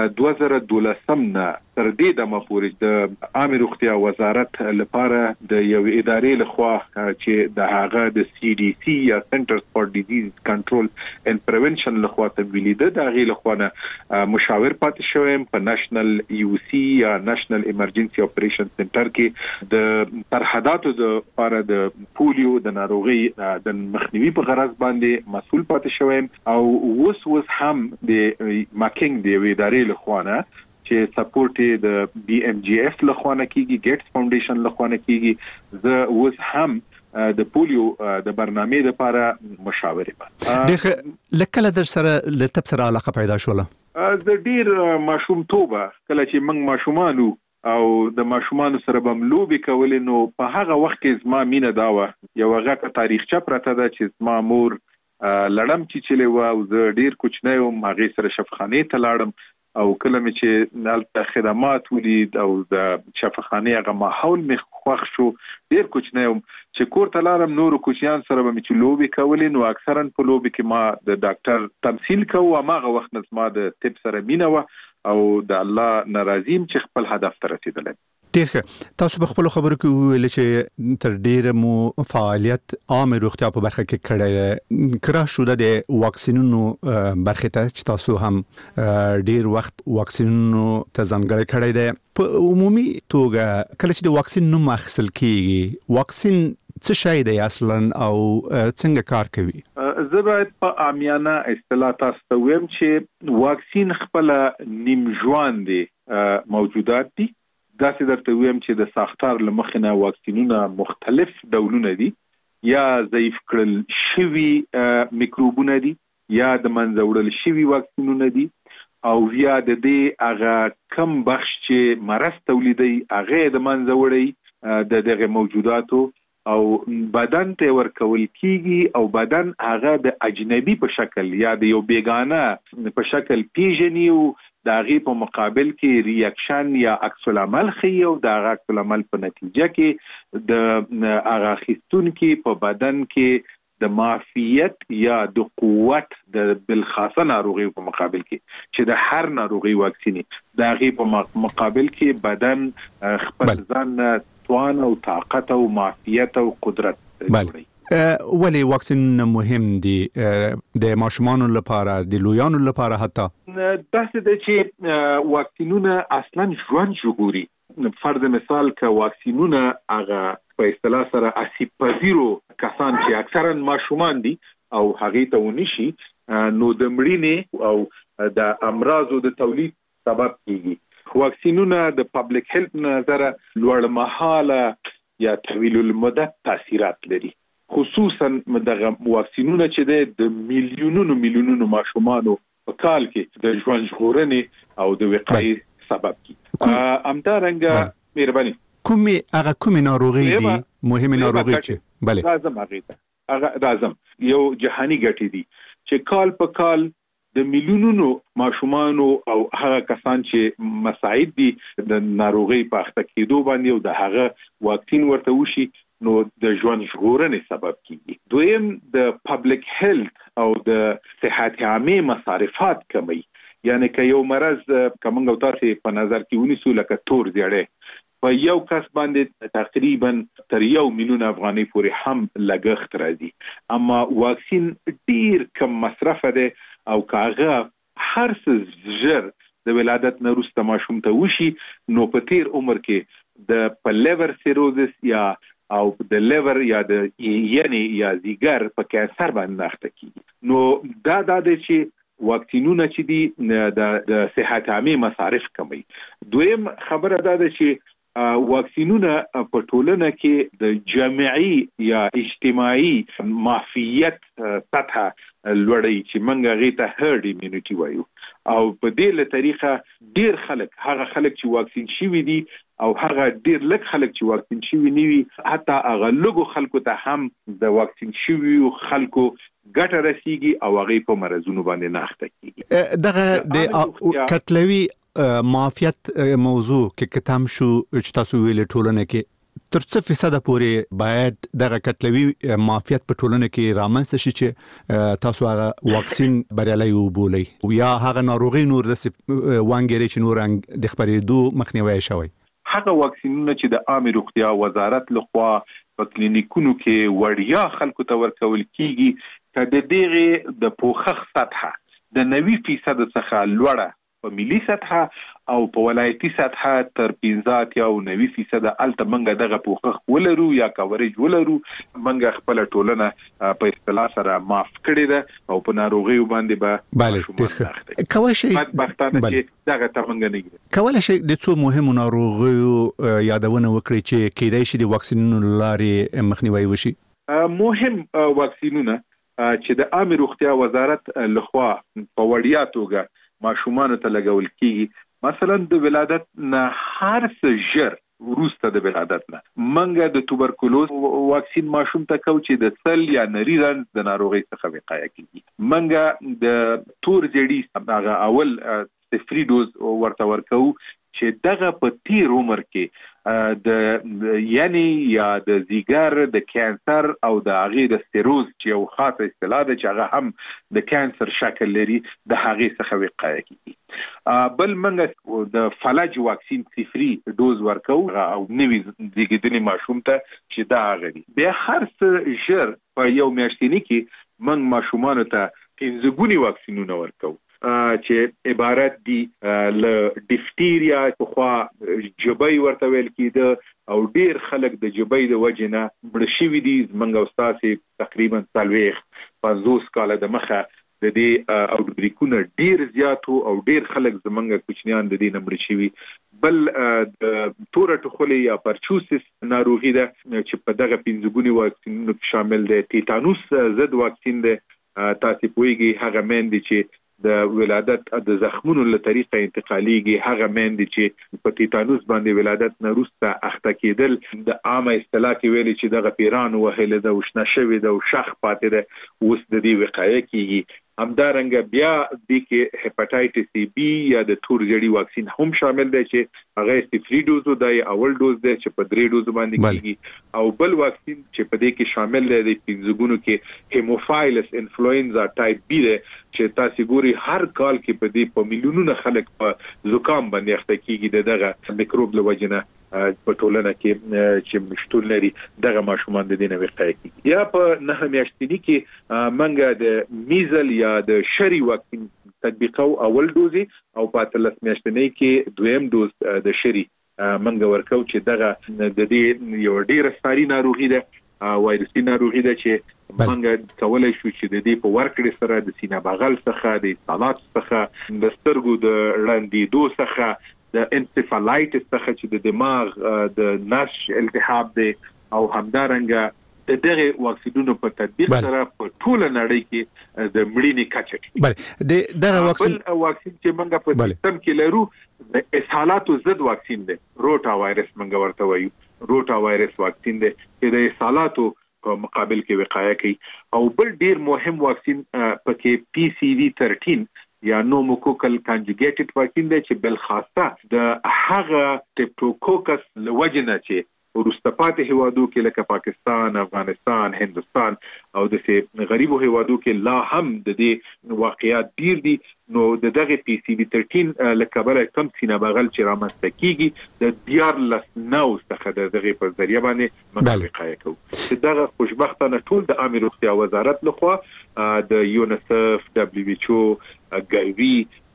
2012 نه تر دې دمه پورې د عامه روغتیا وزارت لپاره د یو ادارې لخوا چې د هغه د سی ډي سی یا سنټرز فار ډیزیز کنټرول اند پریونشن لخوا تمویل ده، د هغې لخوا نه مشاور پاتې شوم. په نېشنل یو سی یا نېشنل ایمرجنسي اپریشن سنټر کې د سرحداتو د لپاره د پولیو د ناروغي د مخنیوي په غرض باندې مسؤل پاتې شوم او اوس هم د ماکینګ د ادارې لخوا نه چې سپورټ د بي ام جی اف لخوا نه کیږي، ګیټس فاونډیشن لخوا نه کیږي. زه اوس هم د پولیو د برنامې لپاره مشاور یم. لکه در سره لتب سره علاقه پیدا شوله؟ د ډیر ماشوم توبه کله چې موږ ماشومانو او د ماشومانو سره به لوبې کولې، نو په هغه وخت کې زما مینه دا وه. یو هغه تاریخچه پرته ده چې زما مور لړم چیچلې وه او زه ډیر کوچنی وم. هغې سره شفاخانې ته لاړم او کله مې چې هلته خدمات ولید او د شفاخانې هغه ماحول مې خوښ شو. ډیر کوچنی وم چې کور ته لاړم، نورو کوچنیان سره به مې چې لوبې کولې، نو اکثرا په لوبې کې ما د ډاکټر تمثیل کوو. هماغه وخت نه زما د طب سره مینه وه او د الله ناراضیم چې خپل هدف ته رسیدلی. ډیر ښه. تاسو په خپل خبرو کې ویل چې تر ډیره مو فعالیت عام روغتیا په برخه کې کړی کرا شو د واکسینونو برخه ته چې تاسو هم ډیر وخت واکسینونو ته ځانګړی کړی دی. په عمومي توګه کله چې د واکسین نوم اخیستل کیږي واکسین څه شی دی اصلا او څنګه کار کوي؟ زه باید په عامیانه اصطلاح تاسو ته وایم چې واکسین خپل نیم ژوند موجودات دي. داسې درته وایم چې د ساختار لمخنه واکسینونه مختلف ډولونه دي، یا ضعیف کړل شوي میکروبونه دي، یا د منځه وړل شوي واکسینونه دي، او یا د دې هغه کم بخش چې مرض تولیدي هغه د منځه وړي د دغه موجوداتو او بدن ته ورکول کیږي، او بدن هغه د اجنبي په شکل یا د یو بیگانه په شکل پیژني او د هغه په مقابل کې ریاکشن یا عکس العمل خي، او د هغه عکس العمل په نتیجه کې د هغه خستون کې په بدن کې د معافیت یا د قوت د بالخاصه ناروغي په مقابل کې چې د هر ناروغي واکسیني د هغه په مقابل کې بدن خپل ځان توان او طاقت او معافیت او قدرت لري. ولی واکسین مهم دي د ماشومانو لپاره، د لویانو لپاره؟ حتی داسې ده چې واکسینونه اصلا ژوند ژغوري. فرض مثال که واکسینونه هغه په اصطلاح سره اسیب پذیرو کسان چې اکثرا ماشومان دي او هغه ته ونشي، نو د مړینې او د امراضو د تولید سبب کیږي. واکسینونه د پبلک هیلث نظر لوړ مهاله یا طویل المدت تاثیرات لري، خصوصا دغه واکسینونه چې د میلیونونو ماشومانو په کال کې د ژوند ژغورنې او د وقایې سبب کیږي. همدارنګه مهرباني کومې ناروغي دي مهمه ناروغي چې راځم یو جهانی ګټې دي چې کال په کال د میلیونونو ماشومانو او هغه کسان چې مساعد دي د ناروغي په اخته کېدو باندې او د هغه واکسین ورته وشي، نو د ژوند ژغورنې سبب کیږي. دویم د پبلک هیلث او د صحت عامه مصارفات کمی، یعنی که یو مرض کومنګ او تاسو په نظر کې ونیسو لکه تور زیړی په یو کس باندې تقریبا تر 1 میلیون افغانۍ پورې هم لګښت راځي، اما واکسین ډیر کم مصرف ده او کاغه هر څه زر د ولادت نه وروسته ماشوم ته وشي، نو په تیر عمر کې د په لیور سیروزس یا او د لیور یا د یعنی یا زیګر په کانسر باندې اخته کیږي. نو دا د چې واکسینونه چې دي د صحت عامه مصارف کموي. دویم خبره دا ده چې واکسینونه په ټولنه کې د جمعي یا اجتماعي معافیت سطح لوړی چې منګه غیته هرد ایمونټي وایو، او په دې له طریقه ډیر خلک هغه خلک چې واکسین شوي دي او هغه ډیر لږ خلک چې واکسین شوي نه وي، حتی هغه لږو خلکو ته هم د واکسین شوي خلکو ګټه رسیږي او هغه په مرزونو باندې نه اخته کیږي. دغه د کتلوي معافیت موضوع کې کتم شو چې تاسو ویل ټولنه کې تر څه فیصد پورې باید دغه کتلوي معافیت په ټولنه کې رامنځته شي چې تاسو هغه واکسین بریالي وبولئ یا هغه ناروغي نور د وانګری چې نور د خبرېدو مخنیوي شوی؟ هغه واکسینونه چې د عامه روغتیا وزارت لخوا په کلینیکونو کې وړیا خلکو ته ورکول کیږي، چې د دغه د پوښښ سطح د 90% څخه لوړه په ملي سطح او په ولایتي سطح تر 15 یا 90% الته منګه دغه پوښښ ولرو یا کاورج ولرو، منګه خپل ټولنه په اصطلاح سره معاف کړی ده او په ناروغي باندې به کوي شي دغه تمنګ نه کوي شي د څو مهمو ناروغیو یادونه وکړي چې کېدای شي د واکسینونو لارې مخنیوي وشي. مهم واکسینونه چې د عامه روغتیا وزارت لخوا په وړیا توګه ماشومان ته لګول کیږي، مثلا د ولادت نه هر څه ژر وروسته د ولادت نه منګه د توبرکلوز واکسین ماشوم ته کو چې د سل یا نری رنځ د ناروغي څخه وقایه کیږي، منګه د تور زیړی هغه اول صفری ډوز ورته ورکو چې دغه په تیر عمر کې د یعنی یا د زیګر د کانسر او د هغه د سټیروز چې یو خاصه اصطلاح ده چې هغه هم د کانسر شکل لري د هغه څخه وقایه کیږي. بل منګه د فلج واکسین صفري ډوز ورکو او نوی زیږیدلي ماشوم ته چې دا غړي بیا هر څه ژر په یو میاشتنی کې منګ ماشومان ته 15 ګونی واکسینونه ورکو چې عبارت دي ل ډیفتیریا خو جبای ورته ویل کیده او ډیر خلک د جبای د وجنه مړ شي دي منګ استاد تقریبا 50 کاله د مخه د دې او بریکونه ډیر زیاتو او ډیر خلک زمنګ کوچنیان د دې نمبر شي بل د تور ټخولي یا پرچوسس ناروغي ده چې په دغه 15 ګونی واکسینونو شامل دي ټیټانوس ضد واکسین ده تاسو پوهیږئ هغه مېندې چې د ولادت د زخمونو له طریقه انتقالیږي هغه مېندې چې په ټیټانوس باندې ولادت نه وروسته اخته کېدل د عامه اصطلاح کې ویلي چې دغه پیران وهله د وشنه شوی د شخ پاتې ده اوس د دې وقایه کیږي همدارنګه بیا د کې هپاتایټس بی یا د تور جړی واکسین هم شامل دی چې هغه صفري ډوز دی اول ډوز دی چې په 3 ډوز باندې کیږي او بل واکسین چې په دې کې شامل دی د 15 ګونو کې هیموفایلس انفلوئنزا ټایپ بی دی چې تاسو ګوري هر کال کې په دې په میلیونونو خلک په زکام باندې اخته کیږي دغه میکروب له وجنه په ټولنه کې چې مشتول لري دغه ماشومان د دینه وقایه کیږي یا په 9 میاشتنی کې منګه د میزل یا د شری واکسین تطبیقو اول ډوزي او په 13 میاشتنی کې دویم ډوز د شری منګه ورکو چې دغه د دې یو ډیره ساري ناروغي ده وایرسي ناروغي ده چې منګه کولای شو چې د دې په ورکړې سره د سینه بغل څخه د سالات څخه د سترګو د رندېدو څخه د انسفالایټس څخه چې د دماغ د نش التهاب دی او همدارنګه دغه واکسینونو په تطبیق سره په ټول نړۍ کې د مړینې کچه بله دغه واکسین چې موږ په سیستم کې لرو د اسهالاتو ضد واکسین دی روټا وایرس موږ ورته وایو روټا وایرس واکسین دی چې د اسهالاتو په مقابل کې وقایه کوي او بل ډیر مهم واکسین پکې پی سی وی 13 یا نوموکوکل کانجوګیټډ واکسین دی چې بل خاصه د هغه ټیپټوکوکس لوجنه چې ورستپات هوادو کې لکه پاکستان، افغانستان، هندستان او د سه غریبو هوادو کې لا هم د دې واقعیات ډیر دي نو دغه پی سی بي 13 لکه بل کم سینه بغل چې رامنځته کیږي د دیار لسنو څخه دغه په ذریعہ باندې مطابقه کوي چې دغه خوشبختانه ټول د عامه روغتیا وزارت لخوا د یونیسف دبليو ایچ او ګایوي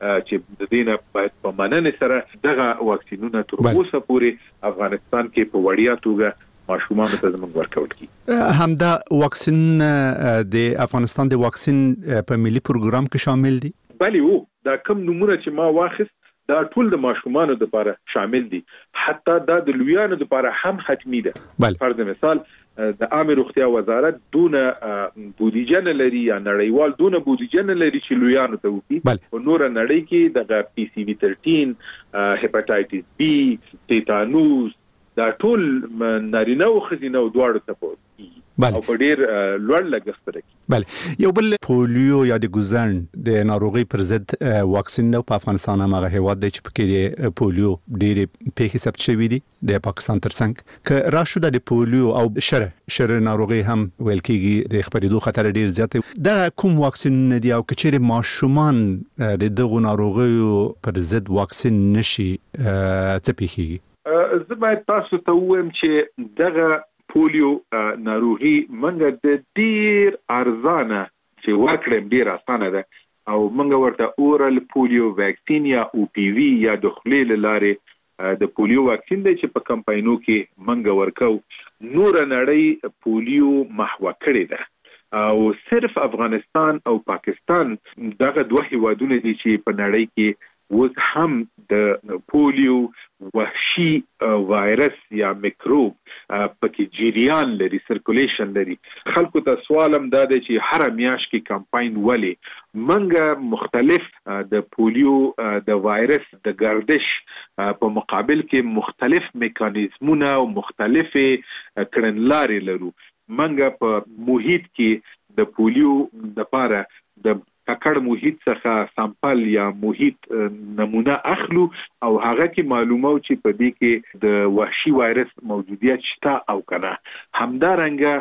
چې د دینه باید په مننه سره دغه واکسینونه تر اوسه پورې افغانستان کې په وړیا توګه ماشومان ته زموږ ورکول کی همدا واکسین د افغانستان د واکسین په ملي پروګرام کې شامل دي بلی وو دا کوم نمونه چې ما واخست دا ټول د ماشومان لپاره شامل دي حتی دا د لویانو لپاره هم حتمی ده فرض مثال د عامه روغتیا وزارت دونه بودیجه نه لري یا نړیوال دونه بودیجه نه لري چې لویانو ته وکړي او نور نړۍ کې د پی سی وی 13 هپاتایټس بی ټیټانوس دا ټول نارینه او ښځینه دواړو ته او په ډیر لوړ لګښت لري بله یو بل پولیو یا د ګوزن د ناروغي پر ضد واکسین نو په افغانستان هغه هیواد دی چې پکې د پولیو ډیر پیښې ثبت شوې دي د پاکستان ترڅنګ ک راشو د پولیو او شر ناروغي هم ویل کېږي د خبرېدو خطر ډیر زیات دا کوم واکسین دی او کچېره ماشومان د دغه ناروغي پر ضد واکسین نشي څه پیښیږي زه باید تاسو ته وایم چې دغه پولیو ناروغي منګه د ډیر ارزانه چې ورکړم ډیر اسانه ده او منګه ورته اورال پولیو ویکسین یا او پی وی یا د خلیل لارې د پولیو واکسین دی چې په کمپاینو کې منګه ورکو نور نړۍ پولیو محو کړی ده او صرف افغانستان او پاکستان دغه دوه هیوادونه دي چې په نړۍ کې وز هم د پولیو وحشي وایرس یا میکروب پکې جریان لري سرکولیشن لري خلکو ته سوالم دا دی چې هر میاش کې کمپاین ولی منګه مختلف د پولیو د وایرس د گردش په مقابل کې مختلف میکانیزمونه او مختلفه کړنلارې لرو منګه په محیط کې د پولیو لپاره د ککړ محیط څخه سامپل یا محیط نمونه اخلو او هغه کې معلومه چې په دې کې د وحشي وایرس موجودیت شته او کنه همدارنګه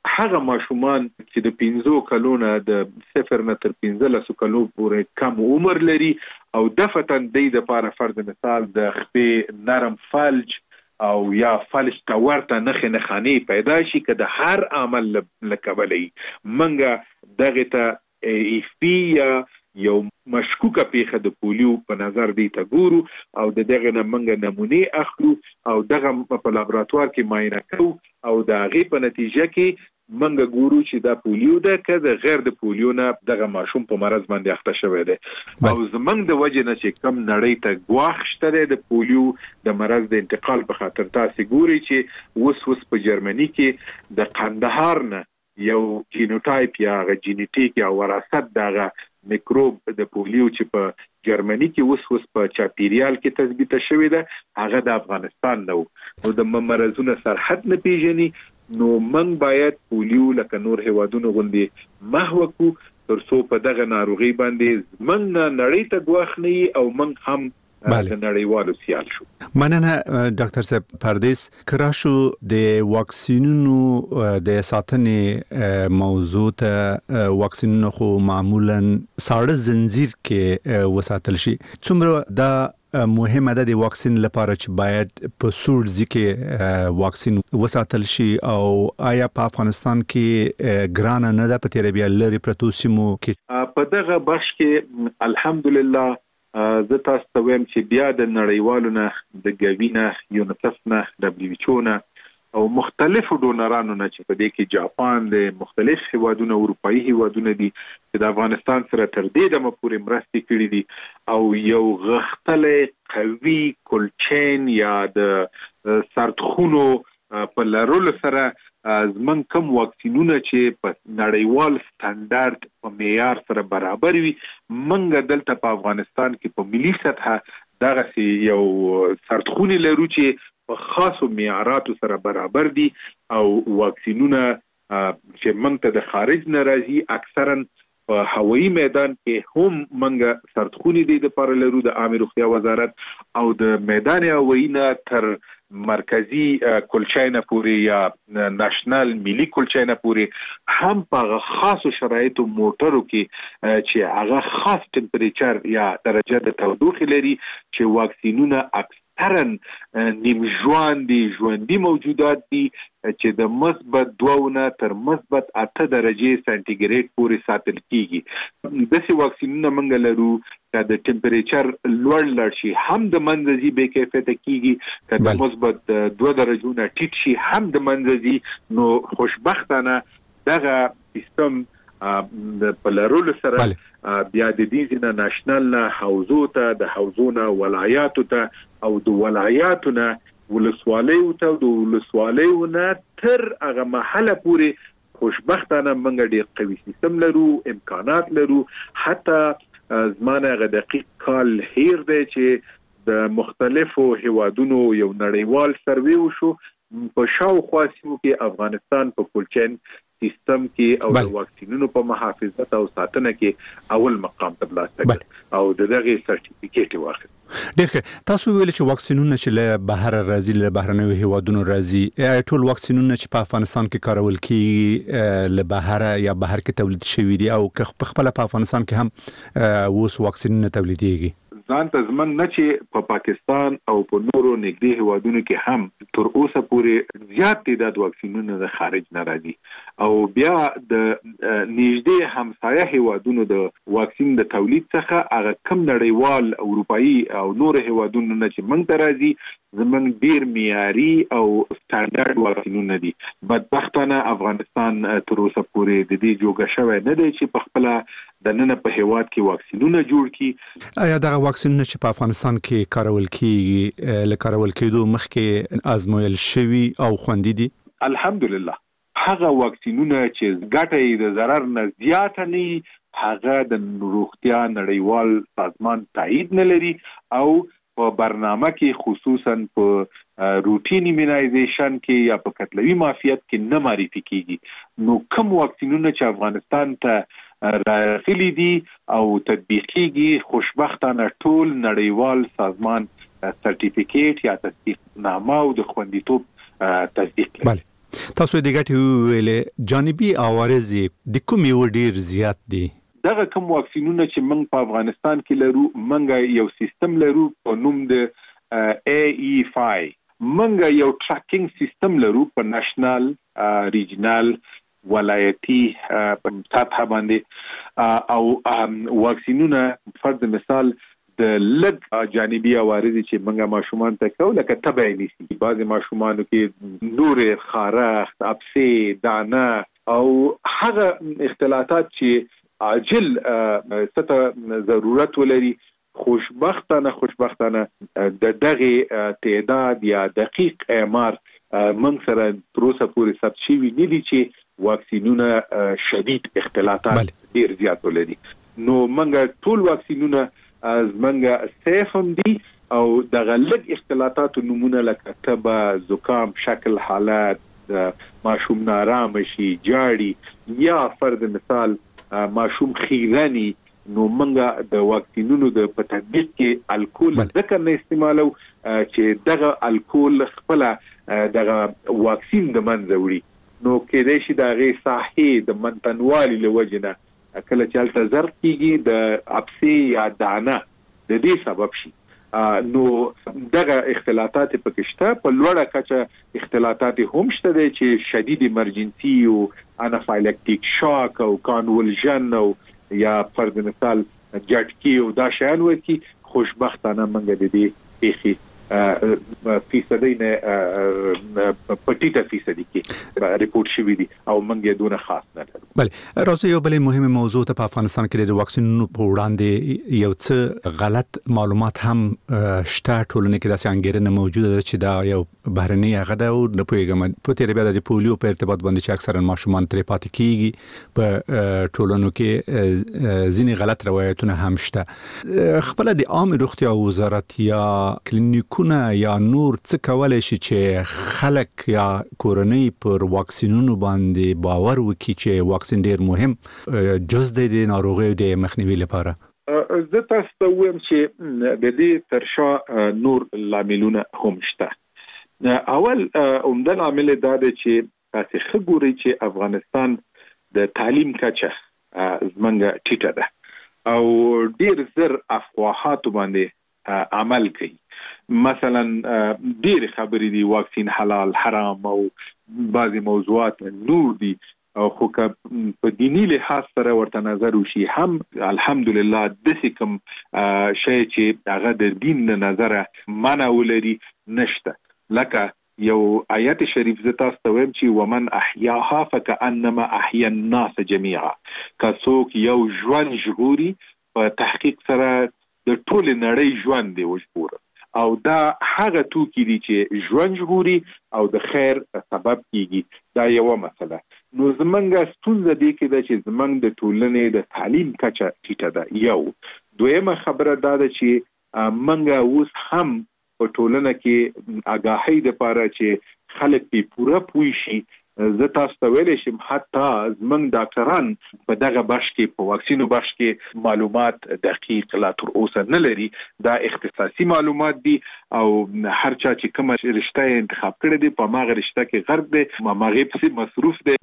هغه ماشومان چې د 15 کلونو د 0 نه تر 15 کلو پورې کم عمر لري او دفتن د لپاره فرض مثال د خپې نرم فلج او یا فلج تا ورته نخاني پیدا شي کده هر عمل لکبلې منګه دغه ته ایفپی یو مشکوکه پیښه د پولیو په نظر دی ته ګورو او دغه نمنګ نمونه اخلو او دغه په لابراتوار کې معاینه کوو او د هغه په نتیجه کې منګ ګورو چې دا پولیو ده که غیر د پولیو نه دغه ماشوم په مرض باندې اخته شوی دی او زمنګ د وجه نه چې کم نړۍ ته غواخ شته د پولیو د مرض د انتقال په خاطر تاسو ګوري چې وس په جرمني کې د قندهار نه یو جینوټایپ یا جینیټیک یا وراثت دغه میکروب د پولیو چې په جرمني کې وس په چاپیریال کې تثبیت شوی ده هغه د افغانستان نو د مرزونو سرحد نه پیژني نو من باید پولیو لکه نور هیوادونو غوندي محو کو ترڅو په دغه ناروغي باندې من نړۍ ته غوښنی او من هم د نړیوالو سیال شو. مننه ډاکټر صاحب پردیس کراشو د واکسینونو د ساتنې موضوع ته واکسینونو خو معمولا ساړه زنجیر کې وساتل شي څومره دا مهمه ده د واکسین لپاره چې باید په سور ځکه واکسین وساتل شي او آیا په افغانستان کې ګران نه ده په تیر بیا لري پروتو سیمو کې په دغه بخش کې الحمدلله زه تاسو ته وایم چې بیا د نړیوالو نه د ګوینه یونیسف نه WHO نه او مختلفو ډونرانو نه چې په دې کې جاپان د مختلف هیوادونو اروپאי هیوادونه دي چې د افغانستان سره تر دې دمه پورې مرستې کړې دي او یو غختلې قوي کولچین یا د سرطخونو په لرلو سره زمون کوم واکسینونه چې په نړیوال سټانډرډ په معیار سره برابر وي منګ دلته په افغانستان کې په ملي سطح دغه یو سرطخونی لرو چې په خاصو معیاراتو سره برابر دي او واکسینونه چې موږ ته د خارج نه راځي اکثرا په هوایي میدان کې هم موږ سرطخونی دي د لپاره لرو د عامه روغتیا وزارت او د میدان هوایي نه تر مرکزی کلچاینه پوری یا ناشنل ملي کلچاینه پوری هم په خاصو شرایطو موټرو کې چې هغه خاص ټمپریچر یا درجه د تودوخه لري چې واکسینونه اکثرا نیم ژوندۍ موجودات دي چې د مثبت 2 نه تر مثبت 8 درجه سانتیګریډ پورې ساتل کیږي د څه واکسینونه منګ لرو چې د ټمپریچر لوړ شي هم د منځي به کیفیت کیږي چې د مثبت 2 درجو نه ټیټ شي هم د منځي نو خوشبختانه دغه سیستم د پلرول سره بیا د دې نه ناشنل نه حوزو ته د حوزونه ولایاتو ته او د ولایاتونه ولسوالیو ته د ولسوالیو نه تر هغه محله پورې خوشبختانه موږ ډېر قوي سیستم لرو امکانات لرو حتی زمانه غ دقیق کال هیر دی چې د مختلفو هیوادونو یو نړیوال سروې وشو په شاوخوا سیمو کې افغانستان په کولچین سیستم کې او د واکسینونو په محافظت او ساتنه کې اول مقام ترلاسه او دغه سرټیفیکیټ واخلي. ډېر تاسو ویل چې واکسینونه چې له بهر راځي له بهرنیو هیوادونو راځي ټول واکسینونه چې په افغانستان کې کارول کیږي له بهر یا بهر کې تولید شوی دي او په خپل په افغانستان کې هم اوس واکسینونه تولیدېږي ځان ته زمن نه چې په پاکستان او په نورو نږدې هیوادونو کې هم تر اوسه پورې زیات تعداد واکسینونه د خارج نه راځي او بیا د نږدې همسایه هیوادونو د واکسین د تولید څخه هغه کم نړیوال اروپאי او نور هیوادونو نه چې موږ ته راځي زمون ډیر معیاري او سټانډرډ واکسینونه دي بدبختانه افغانستان تر اوسه پورې د دې جوګه شوی نه دی چې په خپل د نن په هیواد کې واکسینونه جوړ کړي. آیا دغه واکسینونه چې په افغانستان کې کارول کیږي له کارول کېدو مخکې آزمویل شوي او خوندي دي؟ الحمدلله هغه واکسینونه چې ګټه د ضرر نه زیات نه هغه د روغتیا نړیوال سازمان تایید نه لري او په برنامه کې خصوصا په روټین ایمونایزیشن کې یا په کتلوي معافیت کې نه معرفي کیږي نو کوم واکسینونه چې افغانستان ته راغلي دي او تطبیقيږي خوشبختانه ټول نړیوال سازمان سرټیفیکیټ یا تصدیق نامه او د خوندیتوب تصدیق لري. تاسو د ګټې ویلې جانبي عوارض د کوم یو ډیر زیات دي؟ دغه کوم واکسینونه چې موږ په افغانستان کې لرو، موږ یو سیستم لرو په نوم د AE5. موږ یو ټریکینګ سیستم لرو په نېشنل، ریجنل، ولایتي په سطح باندې، او واکسینونه فرض مثال د لږ جانبي عوارض چې موږ ماشومان ته کوو لکه تبع نیسي، بعضې ماشومانو کې نورې، خارښت، ابسې، دانه او هغه اختلاطات چې عاجل ست ضرورت ولري. خوشبختانه د دغه تعداد یا دقیق اعمار موږ سره تر اوسه پورې ثبت شوي نه دي چې واکسینونه شدید اختلاطات ډیر زیات ولري. نو موږ ټول واکسینونه موږ سیف هم دي او دغه لږ اختلاطات نمونه لکه تبه، زکام، شکل حالات، ماشوم نارام شي، جاړي، یا فرض مثال ماشوم خیرانی، نو منګه د واکسینونو د تطبیق کې الکول ذکر نه استعمالو چې دغه الکول خپل دغه واکسین د منځ وړي. نو کېدای شي دغه صحي د منتنوالي لوجنه کله چې الته زر کیږي د ابسي یا دانه د دې سبب شي. نو دغه اختلاطات په کشته په لوړه کچه اختلاطات هم شته دي چې شدید ایمرجنسي او انافایلکټیک شاک او کانولژن او یا فرض مثال جټکی او دا شان وکی. خوشبختانه منګه د دې پیخي فیصدی نه پټیټه فیصدی کې ریپورت شوی دي او منګه دونه خاص نه لري. بله راځي یو بل مهمه موضوع ته په افغانستان کې د واکسینونو په وړاندې یو څه غلط معلومات هم شته. ټولنه کې داسې انګیرنه موجوده ده چې دا یو بهرنی هغه ده او نه پوهیږم په تیر بیا د پولیو په ارتباط باندې چې اکثرا ماشومان ترې پاتې کیږي. په ټولنو کې ځینې غلط روایتونه هم شته. خپل د عامه روغتیا وزارت یا کلینیک یا نور څه کولای شي چې خلک یا کورنۍ پر واکسینونو باندې باور وکړي چې واکسین ډیر مهم جز د ناروغیو د مخنیوي لپاره؟ زه تاسو ته وایم چې د دې ترشا نور لاملونه هم شته. اول عمده لامل دا دی چې تاسو خبري چې افغانستان د تعلیم کچه زمونږ ټیټه ده او ډیر زر افواهات باندې عمل کوي. مثلا ډیر خبرې دي واکسین حلال حرام او بعضی موضوعات نور دي او خو په دینی لحاظ سره ورته نظر وشي هم الحمدلله د کوم شی چې هغه د دین نه نظر منع ولري نشته. لکه یو آیت شریف ز تاسو ته وایم چې ومن احیاها فكأنما احیا الناس جميعا. کڅوک یو ژوند ژغوري په تحقیق سره د ټول نړۍ ژوند دی وژغوره او دا هغه توکي دي چې ژوند ژغوري او د خیر سبب کیږي. دا یو مسله. نو زمونږ ستونزه دی کې دا چې زمونږ د ټولنې د تعلیم کچه ټیټه ده. یو دویمه خبره دا ده چې مونږ اوس هم په ټولنه کې آگاهی د پاره چې خلک په پوره پوي شي. زه تاسو ته ویلې شم حتی زمونږ ډاکټران په دغه بخش کې په واکسینو بخش کې معلومات دقیق لا تر اوسه نه لري. دا اختصاصي معلومات دي او هر چا چې کومه رشته انتخاب کړی دی په ماغه رشته کې غرب دی ماغه په مصروف دی.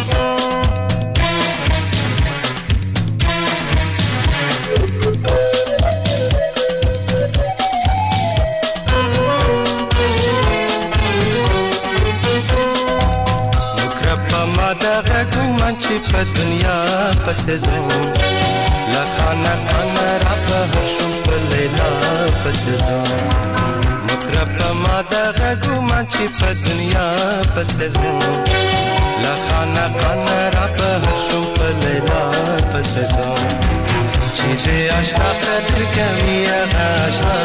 چې په دنیا پسې زوم لخانه انا را په شو په لیلا پسې زوم مطرب ما د غوما چې په دنیا پسې زوم لخانه انا را په شو په لیلا پسې زوم چې دې آشنا قدر کوي آشنا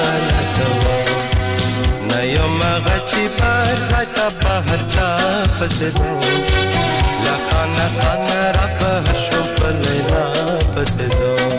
لته نه یو مغه چې پر ځای په هر چا پسې زوم لخانه خانه را په شو په لیلا پسې زوم.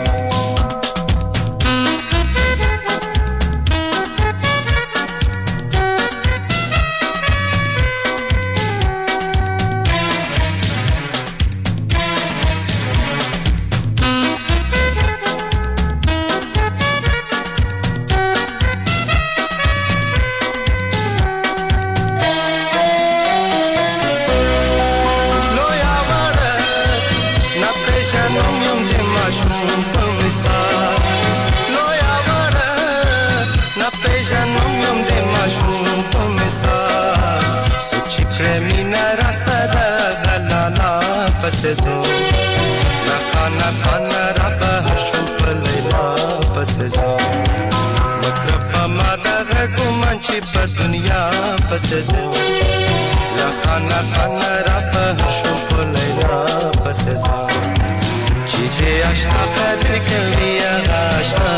شوم په مثال سوچ کرمینا را صدا غلالا پس زو لا خانا خانا را بهر شوم په لیلا پس زو مکرب ما دغه ګمان چې په دنیا پس زو لا خانا خانا را بهر شوم په لیلا پس زو چې دې آشنا قدر کوي هغه آشنا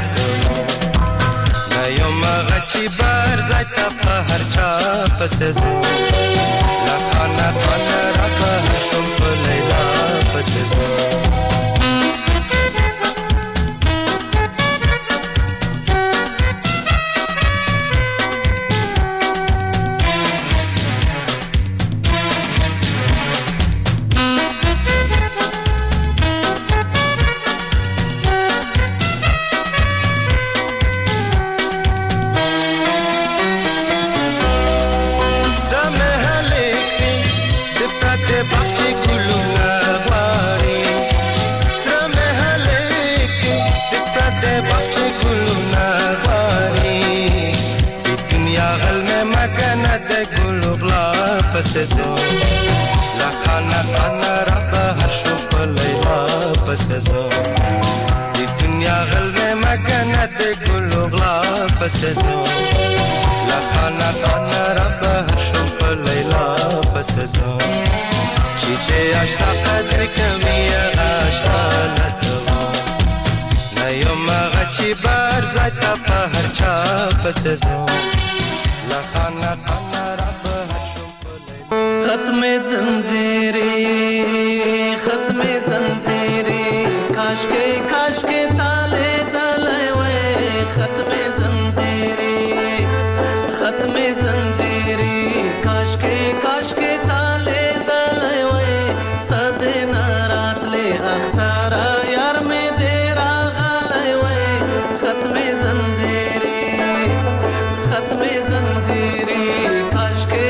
یوم غچی بار زایتا په هر چا پسې زو لا خانا خانا را په شوم په لیلا پسې زو پسزو لا خانا خانا را بهر شو په لیلا پسزو د دنیا غل میں مگنت ګلو غلا پسزو لا خانا خانا را بهر شو په لیلا پسزو چې دې آشنا قدر کوي آشنا لته نه یوم غچی بار زایتا په هر چا پسزو لا خانا خانا را ختم زنجیری کاش کے تالے دلے وے ختم زنجیری کاش کے تالے دلے وے تد نارات لے اختارا یار میں دیرا غالے وے ختم زنجیری کاش کے